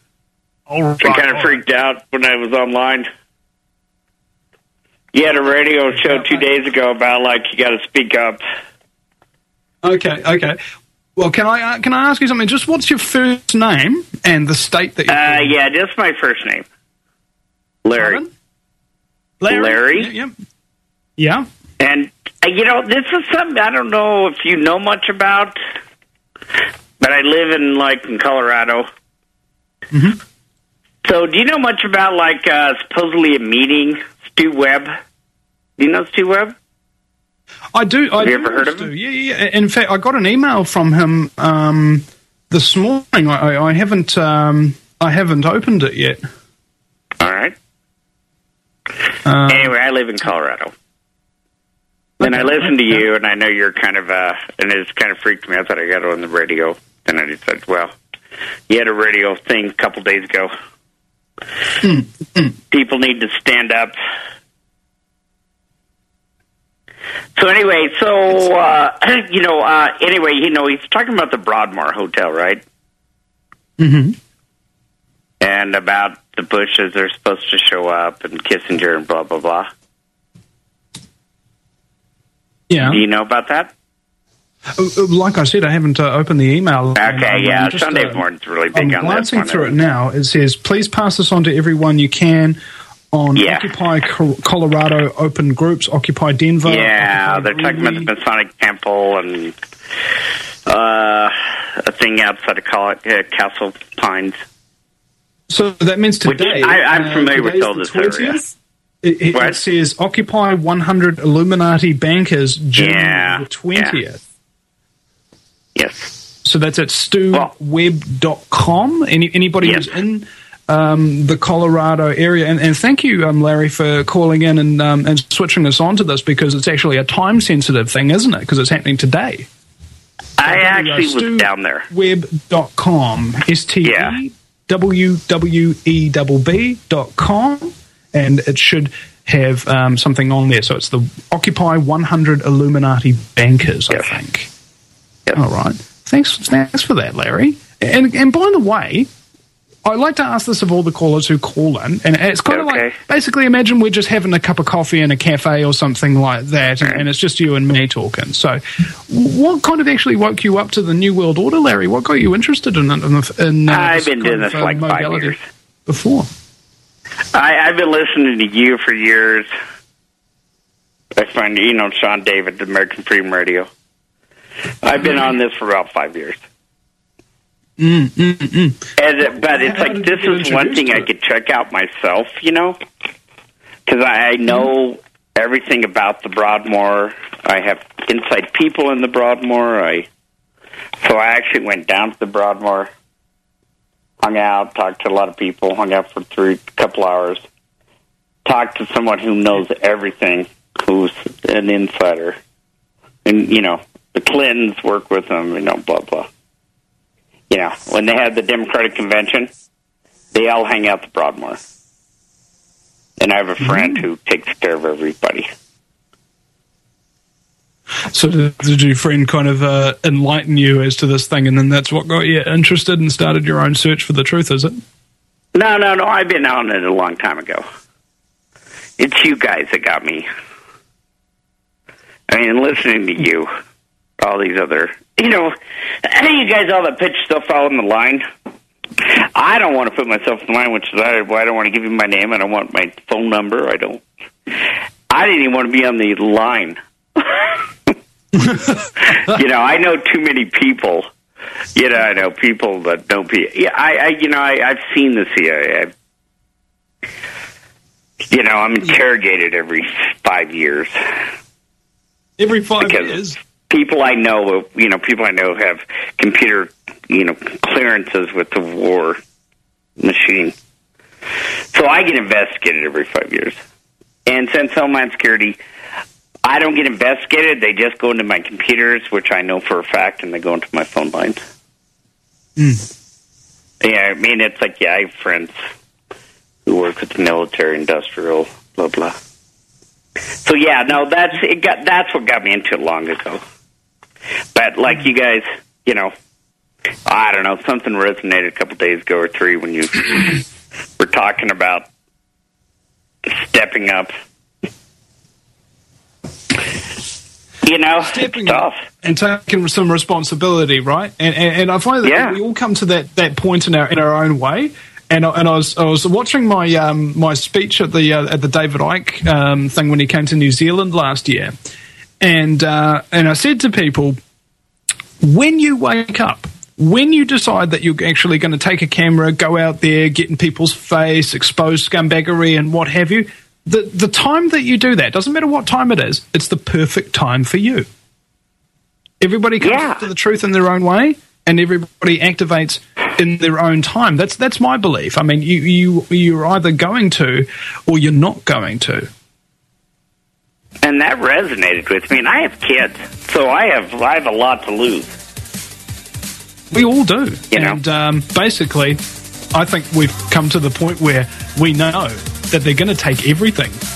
All right. I kind of freaked out when I was online. You had a radio show two days ago about, like, you got to speak up. Okay, okay. Well, can I uh, can I ask you something? Just what's your first name and the state that you're Uh, from? yeah, just my first name. Larry. Pardon? Larry? Larry. Yeah, yeah. Yeah. And, uh, you know, this is something I don't know if you know much about, but I live in, like, in Colorado. Mm-hmm. So do you know much about, like, uh, supposedly a meeting, Stu Webb? Do you know Stu Webb? I do. I Have you do ever heard of Stu. him? Yeah, yeah. In fact, I got an email from him um, this morning. I, I, I haven't um, I haven't opened it yet. All right. Uh, anyway, I live in Colorado. And I listened to you, and I know you're kind of, uh, and it's kind of freaked me. I thought I got it on the radio. Then I just said, well, you had a radio thing a couple days ago. People need to stand up. So anyway, so, uh, you know, uh, anyway, you know, he's talking about the Broadmoor Hotel, right? Mm-hmm. And about the Bushes, they're supposed to show up, and Kissinger and blah, blah, blah. Yeah. Do you know about that? Uh, Like I said, I haven't uh, opened the email. Okay, I'm, yeah, I'm just, Sunday uh, morning's really big I'm on this glancing one. through it now. It says, please pass this on to everyone you can on Yeah. Occupy Co- Colorado open groups, Occupy Denver. Yeah, Occupy they're talking about the Masonic Temple and uh, a thing outside of Col- uh, Castle Pines. So that means today. Which I, I'm uh, familiar with today's all the this area. twentieth. It, it, it says Occupy one hundred Illuminati Bankers, June Yeah, the twentieth. Yes. So that's at stu web dot com. Any, anybody Yes. who's in um, the Colorado area. And, and thank you, um, Larry, for calling in and, um, and switching us on to this, because it's actually a time-sensitive thing, isn't it? Because it's happening today. I actually was down there. web dot com. S T E W W E B B dot com. And it should have um, something on there. So it's the Occupy one hundred Illuminati Bankers, I think. All right. Thanks, thanks for that, Larry. And and by the way, I like to ask this of all the callers who call in, and it's kind of like, basically imagine we're just having a cup of coffee in a cafe or something like that, and, and it's just you and me talking. So what kind of actually woke you up to the New World Order, Larry? What got you interested in it? In, in, uh, I've this been doing kind of, this uh, like five modality years. Before. I, I've been listening to you for years. I find, you know, Sean David, the American Freedom Radio. I've been on this for about five years. Mm, mm, mm. And, uh, but it's like, this is one thing I could check out myself, you know? Because I, I know everything about the Broadmoor. I have inside people in the Broadmoor. I, so I actually went down to the Broadmoor, hung out, talked to a lot of people, hung out for three, couple hours, talked to someone who knows everything, who's an insider. And, you know, the Clintons work with them, you know, blah, blah. You know, when they had the Democratic Convention, they all hang out the Broadmoor. And I have a friend who takes care of everybody. So did, did your friend kind of uh, enlighten you as to this thing, and then that's what got you interested and started your own search for the truth, is it? No, no, no, I've been on it a long time ago. It's you guys that got me. I mean, listening to you, all these other, you know, you guys all that pitch stuff out on the line. I don't want to put myself in the line, which is I, I don't want to give you my name. I don't want my phone number. I don't. I didn't even want to be on the line. You know, I know too many people. You know, I know people that don't be. Yeah, I, I you know, I, I've seen the C I A. I've, you know, I'm interrogated every five years. Every five because years. People I know, you know, people I know have computer, you know, clearances with the war machine. So I get investigated every five years. And since Homeland Security, I don't get investigated. They just go into my computers, which I know for a fact, and they go into my phone lines. Mm. Yeah, I mean, it's like, yeah, I have friends who work with the military, industrial, blah, blah. So, yeah, no, that's it got that's what got me into it long ago. But, like you guys, you know, I don't know, something resonated a couple days ago or three when you were talking about stepping up. You know, stepping up and taking some responsibility, right? And and, and I find that Yeah. we all come to that, that point in our in our own way. And I, and I was I was watching my um, my speech at the uh, at the David Icke um, thing when he came to New Zealand last year, and uh, and I said to people, when you wake up, when you decide that you're actually going to take a camera, go out there, get in people's face, expose scumbaggery and what have you, the the time that you do that, doesn't matter what time it is, it's the perfect time for you. Everybody comes Yeah. to the truth in their own way, and everybody activates in their own time. That's that's my belief. I mean, you you you're either going to or you're not going to. And that resonated with me. And I have kids, so I have I have a lot to lose. We all do. You know? And um, basically, I think we've come to the point where we know that they're going to take everything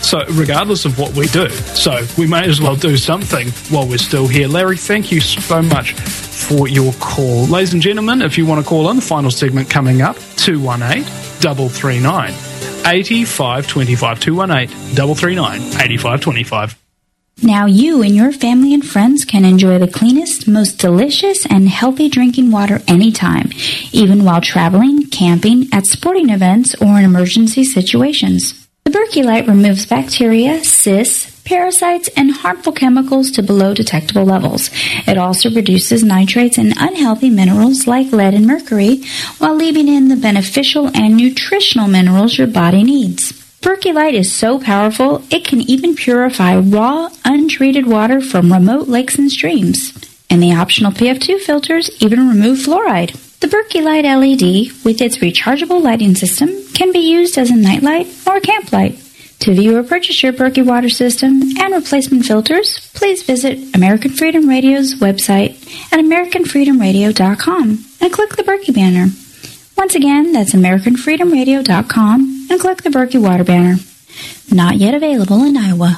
So, regardless of what we do. So, we may as well do something while we're still here. Larry, thank you so much for your call. Ladies and gentlemen, if you want to call in, the final segment coming up, two one eight, three three nine, eight five two five, two one eight, three three nine, eight five two five. Now you and your family and friends can enjoy the cleanest, most delicious, and healthy drinking water anytime, even while traveling, camping, at sporting events, or in emergency situations. The Berkey Light removes bacteria, cysts, parasites, and harmful chemicals to below detectable levels. It also reduces nitrates and unhealthy minerals like lead and mercury, while leaving in the beneficial and nutritional minerals your body needs. Berkey Light is so powerful, it can even purify raw, untreated water from remote lakes and streams. And the optional P F two filters even remove fluoride. The Berkey Light L E D, with its rechargeable lighting system, can be used as a nightlight or camp light. To view or purchase your Berkey water system and replacement filters, please visit American Freedom Radio's website at american freedom radio dot com and click the Berkey banner. Once again, that's american freedom radio dot com and click the Berkey water banner. Not yet available in Iowa.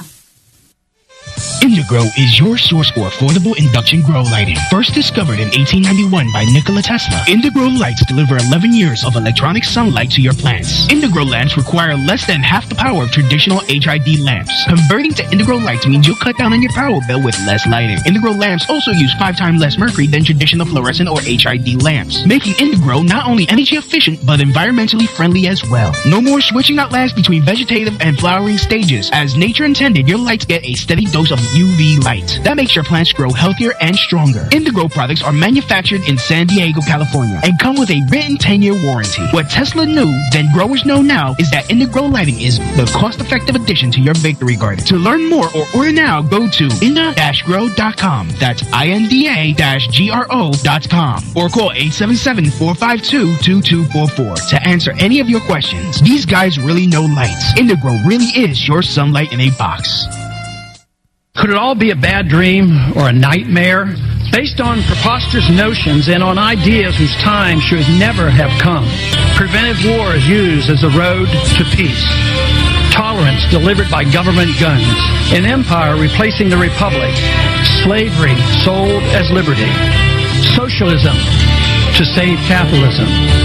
Indigrow is your source for affordable induction grow lighting. First discovered in eighteen ninety-one by Nikola Tesla, Indigrow lights deliver eleven years of electronic sunlight to your plants. Indigrow lamps require less than half the power of traditional H I D lamps. Converting to Indigrow lights means you'll cut down on your power bill with less lighting. Indigrow lamps also use five times less mercury than traditional fluorescent or H I D lamps, making Indigrow not only energy efficient but environmentally friendly as well. No more switching out lamps between vegetative and flowering stages. As nature intended, your lights get a steady dose of U V light. That makes your plants grow healthier and stronger. Indigrow products are manufactured in San Diego, California, and come with a written ten-year warranty. What Tesla knew, then growers know now, is that Indigrow lighting is the cost-effective addition to your victory garden. To learn more or order now, go to inda dash grow dot com. That's I N D A G R O dot com. Or call eight seven seven, four five two, two two four four to answer any of your questions. These guys really know lights. Indigrow really is your sunlight in a box. Could it all be a bad dream or a nightmare? Based on preposterous notions and on ideas whose time should never have come. Preventive war is used as a road to peace. Tolerance delivered by government guns. An empire replacing the republic. Slavery sold as liberty. Socialism to save capitalism.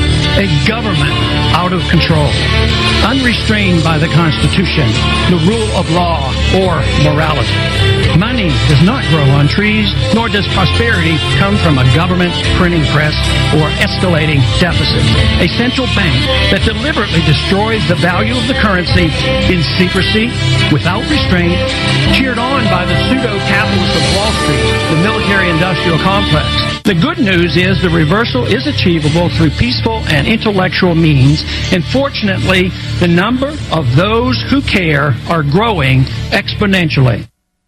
A government out of control. Unrestrained by the Constitution, the rule of law, or morality. Money does not grow on trees, nor does prosperity come from a government printing press or escalating deficits. A central bank that deliberately destroys the value of the currency in secrecy, without restraint, cheered on by the pseudo-capitalists of Wall Street, the military-industrial complex. The good news is the reversal is achievable through peaceful and intellectual means, and fortunately, the number of those who care are growing exponentially.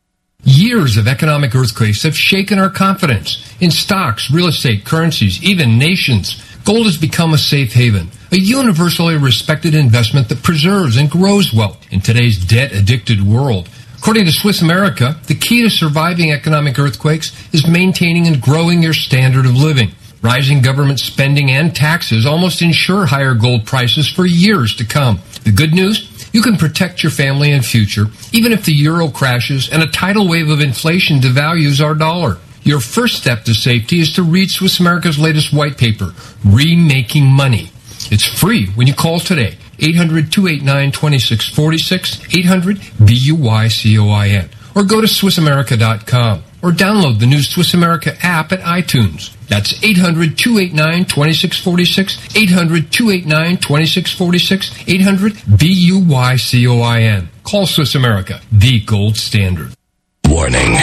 Years of economic earthquakes have shaken our confidence in stocks, real estate, currencies, even nations. Gold has become a safe haven, a universally respected investment that preserves and grows wealth in today's debt-addicted world. According to Swiss America, the key to surviving economic earthquakes is maintaining and growing your standard of living. Rising government spending and taxes almost ensure higher gold prices for years to come. The good news? You can protect your family and future, even if the euro crashes and a tidal wave of inflation devalues our dollar. Your first step to safety is to read Swiss America's latest white paper, Remaking Money. It's free when you call today, eight hundred, two eight nine, two six four six, eight hundred, B U Y C O I N, or go to swiss america dot com, or download the new Swiss America app at iTunes. That's eight hundred, two eight nine, two six four six, eight hundred, two eight nine, two six four six, eight hundred, B U Y C O I N. Call Swiss America, the gold standard. Warning.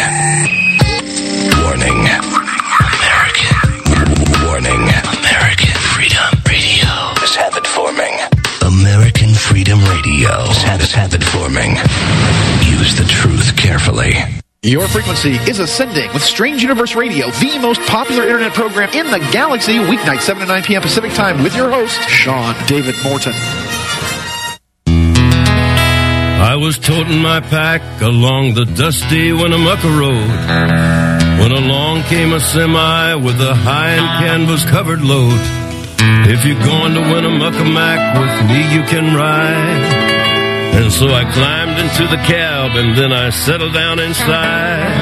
Warning. American. Warning. American Freedom Radio is habit forming. American Freedom Radio is habit, habit forming. Use the truth carefully. Your frequency is ascending with Strange Universe Radio, the most popular internet program in the galaxy, weeknight seven to nine p.m. Pacific Time with your host, Sean David Morton. I was toting my pack along the dusty Winnemucca Road when along came a semi with a high and canvas-covered load. If you're going to Winnemucca Mac with me, you can ride. And so I climbed into the cab and then I settled down inside.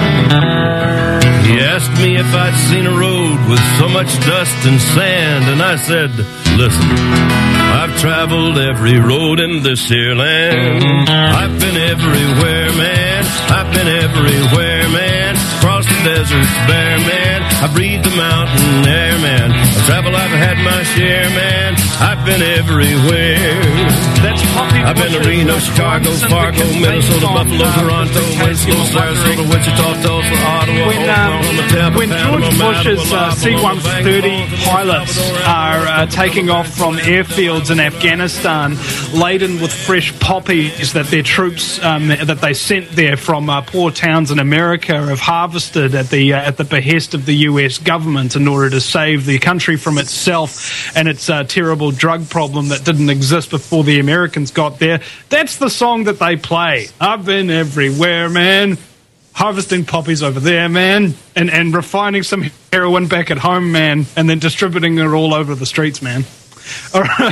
He asked me if I'd seen a road with so much dust and sand, and I said, listen, I've traveled every road in this here land. I've been everywhere, man. I've been everywhere, man. Across the deserts bare, man. I breathe the mountain air, man. I travel, I've had my share, man. I've been everywhere. That's Poppy I've been to Bush's Reno, uh, Chicago, Bronson Fargo, Wicked Minnesota, based Buffalo, on, Toronto, uh, Winslow, Sarasota, Wichita, Tulsa, Ottawa, When, um, Oklahoma, Tampa, when Panama, George Bush's Mattawa, uh, C one thirty pilots are uh, taking off from airfields in Afghanistan laden with fresh poppies that their troops um, that they sent there from uh, poor towns in America have harvested at the uh, at the behest of the U S government in order to save the country from itself and its uh, terrible drug problem that didn't exist before the Americans got there. That's the song that they play. I've been everywhere, man. Harvesting poppies over there, man, and and refining some heroin back at home, man, and then distributing it all over the streets, man. All right.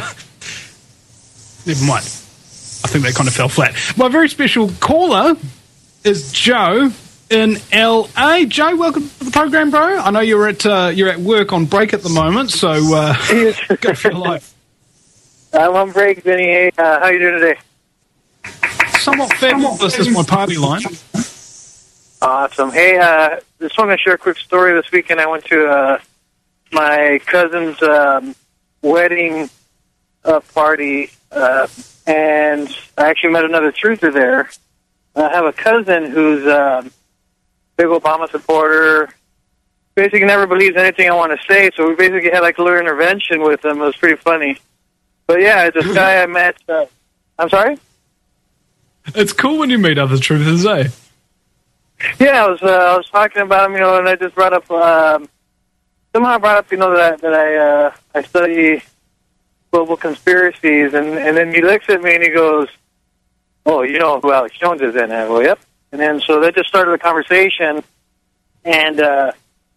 Never mind. I think that kind of fell flat. My very special caller is Joe in L A. Joe, welcome to the program, bro. I know you're at uh, you're at work on break at the moment, so uh, go for your life. I'm on break, Vinny. Hey, uh, how you doing today? Somewhat fabulous. This is my party line. Awesome. Hey, uh, just want to share a quick story. This weekend I went to uh, my cousin's um, wedding uh, party, uh, and I actually met another truther there. I have a cousin who's a um, big Obama supporter, basically never believes anything I want to say, so we basically had like a little intervention with him. It was pretty funny. But yeah, this guy I met... Uh, I'm sorry? It's cool when you meet other truthers, eh? Yeah, I was uh, I was talking about him, you know, and I just brought up um, somehow I brought up, you know, that I, that I uh, I study global conspiracies, and and then he looks at me and he goes, "Oh, you know who Alex Jones is?" And I go, "Yep." And then so that just started a conversation, and uh,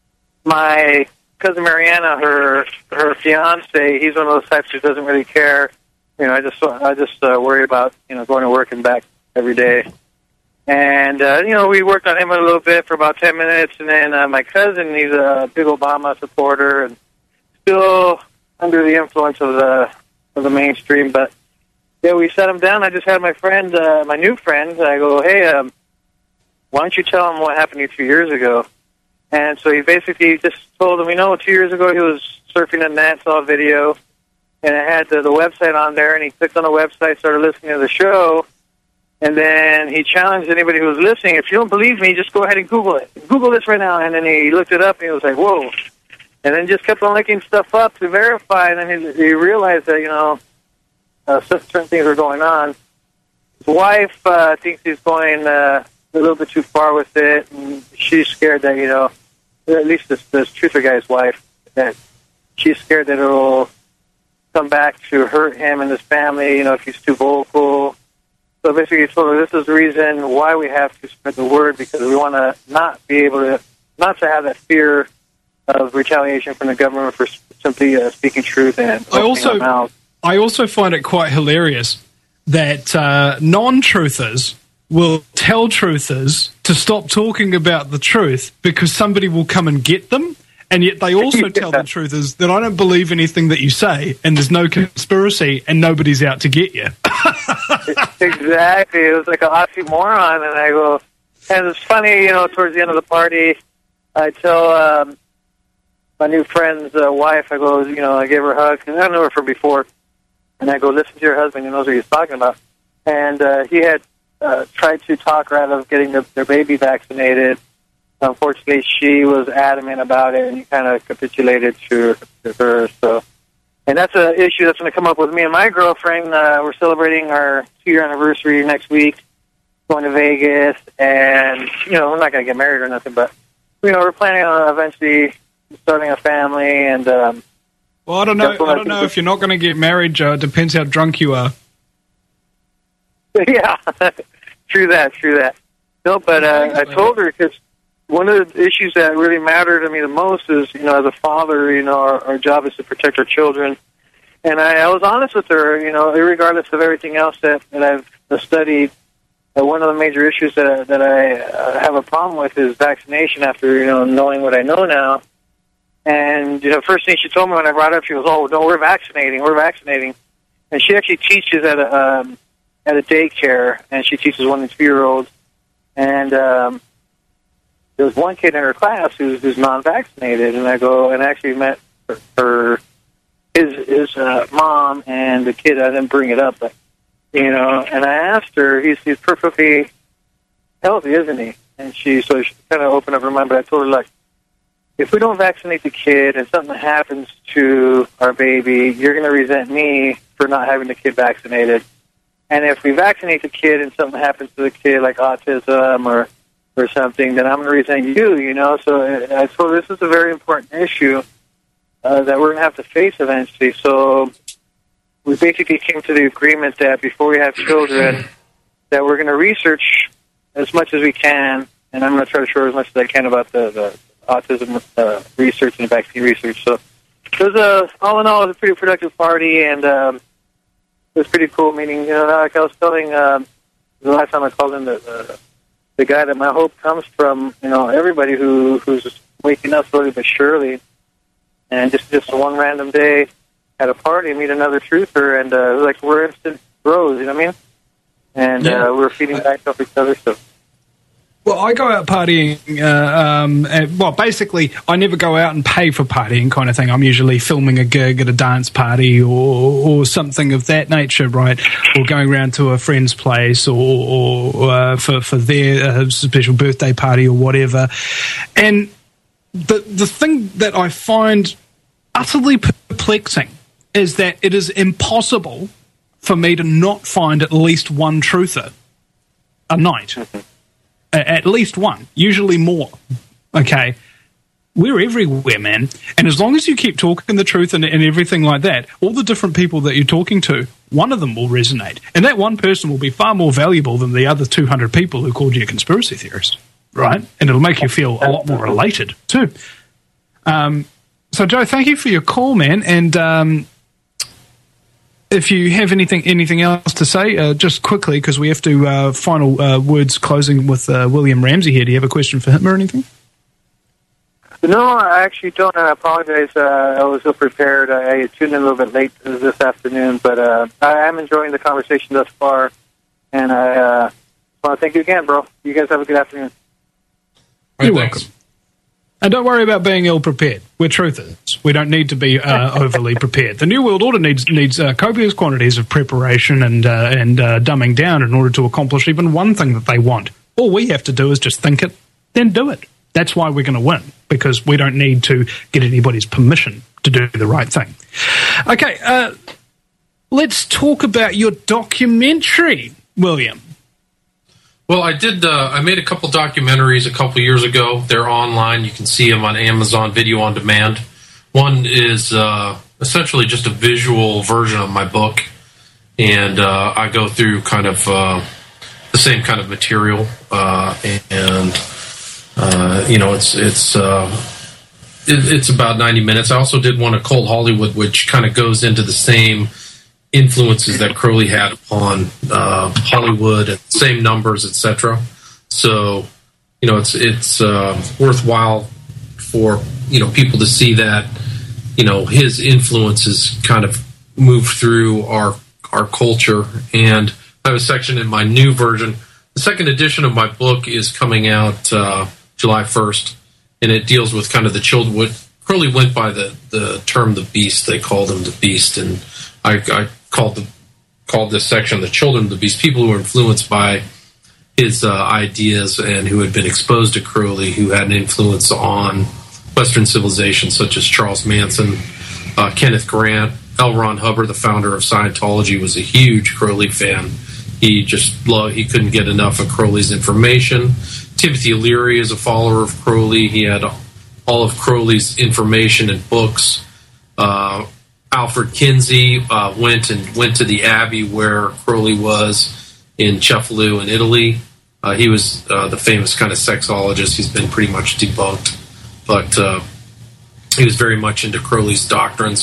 my cousin Mariana, her her fiance, he's one of those types who doesn't really care. You know, I just I just uh, worry about you know going to work and back every day. And, uh, you know, we worked on him a little bit for about ten minutes, and then uh, my cousin, he's a big Obama supporter and still under the influence of the of the mainstream. But, yeah, we sat him down. I just had my friend, uh, my new friend, I go, hey, um, why don't you tell him what happened to you two years ago? And so he basically just told him, you know, two years ago he was surfing the net, saw a video, and it had the, the website on there, and he clicked on the website, started listening to the show. And then he challenged anybody who was listening, if you don't believe me, just go ahead and Google it. Google this right now. And then he looked it up, and he was like, whoa. And then just kept on looking stuff up to verify, and then he, he realized that, you know, uh, certain things were going on. His wife uh, thinks he's going uh, a little bit too far with it, and she's scared that, you know, at least this, this truther guy's wife, that she's scared that it'll come back to hurt him and his family, you know, if he's too vocal. So basically, so this is the reason why we have to spread the word, because we want to not be able to, not to have that fear of retaliation from the government for simply uh, speaking truth and I also, I also find it quite hilarious that uh, non-truthers will tell truthers to stop talking about the truth because somebody will come and get them. And yet they also tell the truthers that I don't believe anything that you say, and there's no conspiracy, and nobody's out to get you. Exactly. It was like an oxymoron, and I go, and it's funny, you know, towards the end of the party, I tell um, my new friend's uh, wife, I go, you know, I gave her a hug, and I knew her from before, and I go, listen to your husband, he knows what he's talking about. And uh, he had uh, tried to talk her out of getting the, their baby vaccinated. Unfortunately, she was adamant about it, and he kind of capitulated to, to her. So, and that's an issue that's going to come up with me and my girlfriend. Uh, we're celebrating our two-year anniversary next week, going to Vegas, and you know we're not going to get married or nothing, but you know we're planning on eventually starting a family. And um, well, I don't know. I don't know if you're not going to get married, Joe. It depends how drunk you are. Yeah, true that. True that. No, but uh, I told her because. One of the issues that really matter to me the most is, you know, as a father, you know, our, our job is to protect our children. And I, I was honest with her, you know, regardless of everything else that, that I've studied. Uh, one of the major issues that I, that I uh, have a problem with is vaccination. After you know knowing what I know now, and you know, first thing she told me when I brought it up, she goes, "Oh, no, we're vaccinating, we're vaccinating," and she actually teaches at a um, at a daycare, and she teaches one and two year olds, and um, there was one kid in her class who's, who's non-vaccinated, and I go and I actually met her, her his his uh, mom and the kid. I didn't bring it up, but. You know, and I asked her, he's he's perfectly healthy, isn't he? And she, so she kind of opened up her mind, but I told her, like, if we don't vaccinate the kid and something happens to our baby, you're going to resent me for not having the kid vaccinated. And if we vaccinate the kid and something happens to the kid, like autism or, or something, then I'm going to resent you, you know? So I told her this is a very important issue uh, that we're going to have to face eventually. So we basically came to the agreement that before we have children, that we're going to research as much as we can, and I'm going to try to show as much as I can about the, the autism uh, research and vaccine research. So it was a, all in all, it was a pretty productive party, and um, it was pretty cool meeting. You know, like I was telling um, the last time I called in the, the the guy that my hope comes from. You know, everybody who who's waking up slowly but surely, and just just one random day at a party, meet another truther, and uh, like we're instant bros, you know what I mean? And yeah. uh, we're feeding back off each other. So, well, I go out partying. Uh, um, and, well, basically, I never go out and pay for partying, kind of thing. I'm usually filming a gig at a dance party or, or something of that nature, right? Or going around to a friend's place, or, or uh, for for their uh, special birthday party or whatever. And the the thing that I find utterly perplexing is that it is impossible for me to not find at least one truther a night. At least one, usually more. Okay? We're everywhere, man. And as long as you keep talking the truth and, and everything like that, all the different people that you're talking to, one of them will resonate. And that one person will be far more valuable than the other two hundred people who called you a conspiracy theorist. Right? And it'll make you feel a lot more elated, too. Um, so, Joe, thank you for your call, man. And um, if you have anything anything else to say, uh, just quickly, because we have to uh, final uh, words closing with uh, William Ramsey here. Do you have a question for him or anything? No, I actually don't. I apologize. Uh, I was ill prepared. I tuned in a little bit late this afternoon, but uh, I am enjoying the conversation thus far. And I uh, want to thank you again, bro. You guys have a good afternoon. You're welcome. And don't worry about being ill-prepared. We're truthers. We don't need to be uh, overly prepared. The New World Order needs needs uh, copious quantities of preparation and uh, and uh, dumbing down in order to accomplish even one thing that they want. All we have to do is just think it, then do it. That's why we're going to win, because we don't need to get anybody's permission to do the right thing. Okay, uh, let's talk about your documentary, William. Well, I did. Uh, I made a couple documentaries a couple years ago. They're online. You can see them on Amazon Video on Demand. One is uh, essentially just a visual version of my book, and uh, I go through kind of uh, the same kind of material, uh, and uh, you know, it's it's uh, it, it's about ninety minutes. I also did one of Cold Hollywood, which kind of goes into the same influences that Crowley had upon uh, Hollywood, and same numbers, et cetera. So, you know, it's it's uh, worthwhile for you know people to see that you know his influences kind of move through our our culture. And I have a section in my new version. The second edition of my book is coming out uh, July first, and it deals with kind of the children. What Crowley went by the the term the Beast. They called him the Beast, and I, I called the called this section the children of the Beast, people who were influenced by his uh, ideas and who had been exposed to Crowley, who had an influence on Western civilization, such as Charles Manson, uh, Kenneth Grant, L. Ron Hubbard, the founder of Scientology, was a huge Crowley fan. He just loved, he couldn't get enough of Crowley's information. Timothy Leary is a follower of Crowley. He had all of Crowley's information and books. Uh, Alfred Kinsey uh, went and went to the abbey where Crowley was in Cefalù in Italy. Uh, he was uh, the famous kind of sexologist. He's been pretty much debunked, but uh, he was very much into Crowley's doctrines.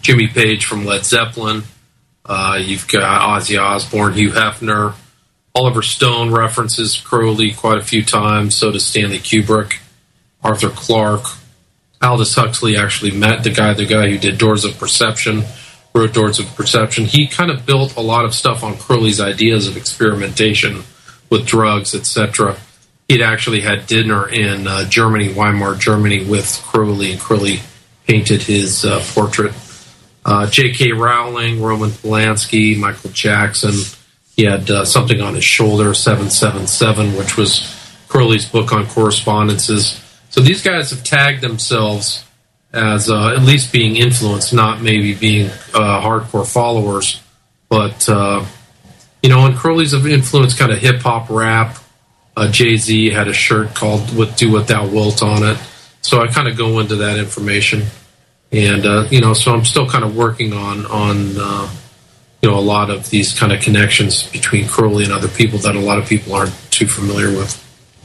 Jimmy Page from Led Zeppelin. Uh, you've got Ozzy Osbourne, Hugh Hefner. Oliver Stone references Crowley quite a few times. So does Stanley Kubrick, Arthur Clarke. Aldous Huxley actually met the guy, the guy who did Doors of Perception, wrote Doors of Perception. He kind of built a lot of stuff on Crowley's ideas of experimentation with drugs, et cetera. He'd actually had dinner in uh, Germany, Weimar, Germany, with Crowley, and Crowley painted his uh, portrait. Uh, J K. Rowling, Roman Polanski, Michael Jackson. He had uh, something on his shoulder, seven seven seven, which was Crowley's book on correspondences. So these guys have tagged themselves as uh, at least being influenced, not maybe being uh, hardcore followers. But, uh, you know, and Crowley's have influenced kind of hip-hop rap. Uh, Jay-Z had a shirt called "What Do What Thou Wilt" on it. So I kind of go into that information. And, uh, you know, so I'm still kind of working on, on uh, you know, a lot of these kind of connections between Crowley and other people that a lot of people aren't too familiar with.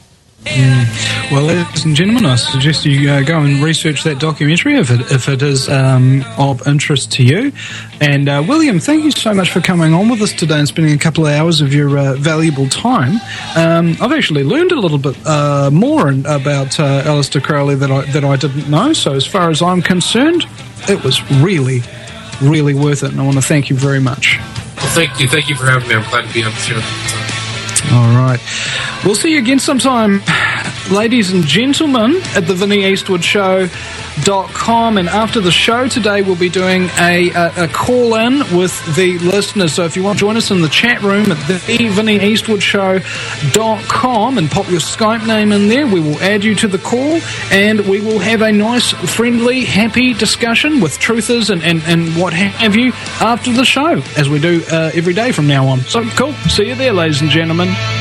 Mm. Well, ladies and gentlemen, I suggest you uh, go and research that documentary if it, if it is um, of interest to you. And uh, William, thank you so much for coming on with us today and spending a couple of hours of your uh, valuable time. Um, I've actually learned a little bit uh, more about uh, Aleister Crowley that I, that I didn't know. So as far as I'm concerned, it was really, really worth it. And I want to thank you very much. Well, thank you. Thank you for having me. I'm glad to be on the show. All right. We'll see you again sometime, ladies and gentlemen, at the Vinnie Eastwood Show dot com. And after the show today, we'll be doing a, a, a call-in with the listeners. So if you want to join us in the chat room at the Vinnie Eastwood Show dot com and pop your Skype name in there, we will add you to the call and we will have a nice, friendly, happy discussion with truthers and, and, and what have you after the show, as we do uh, every day from now on. So cool. See you there, ladies and gentlemen.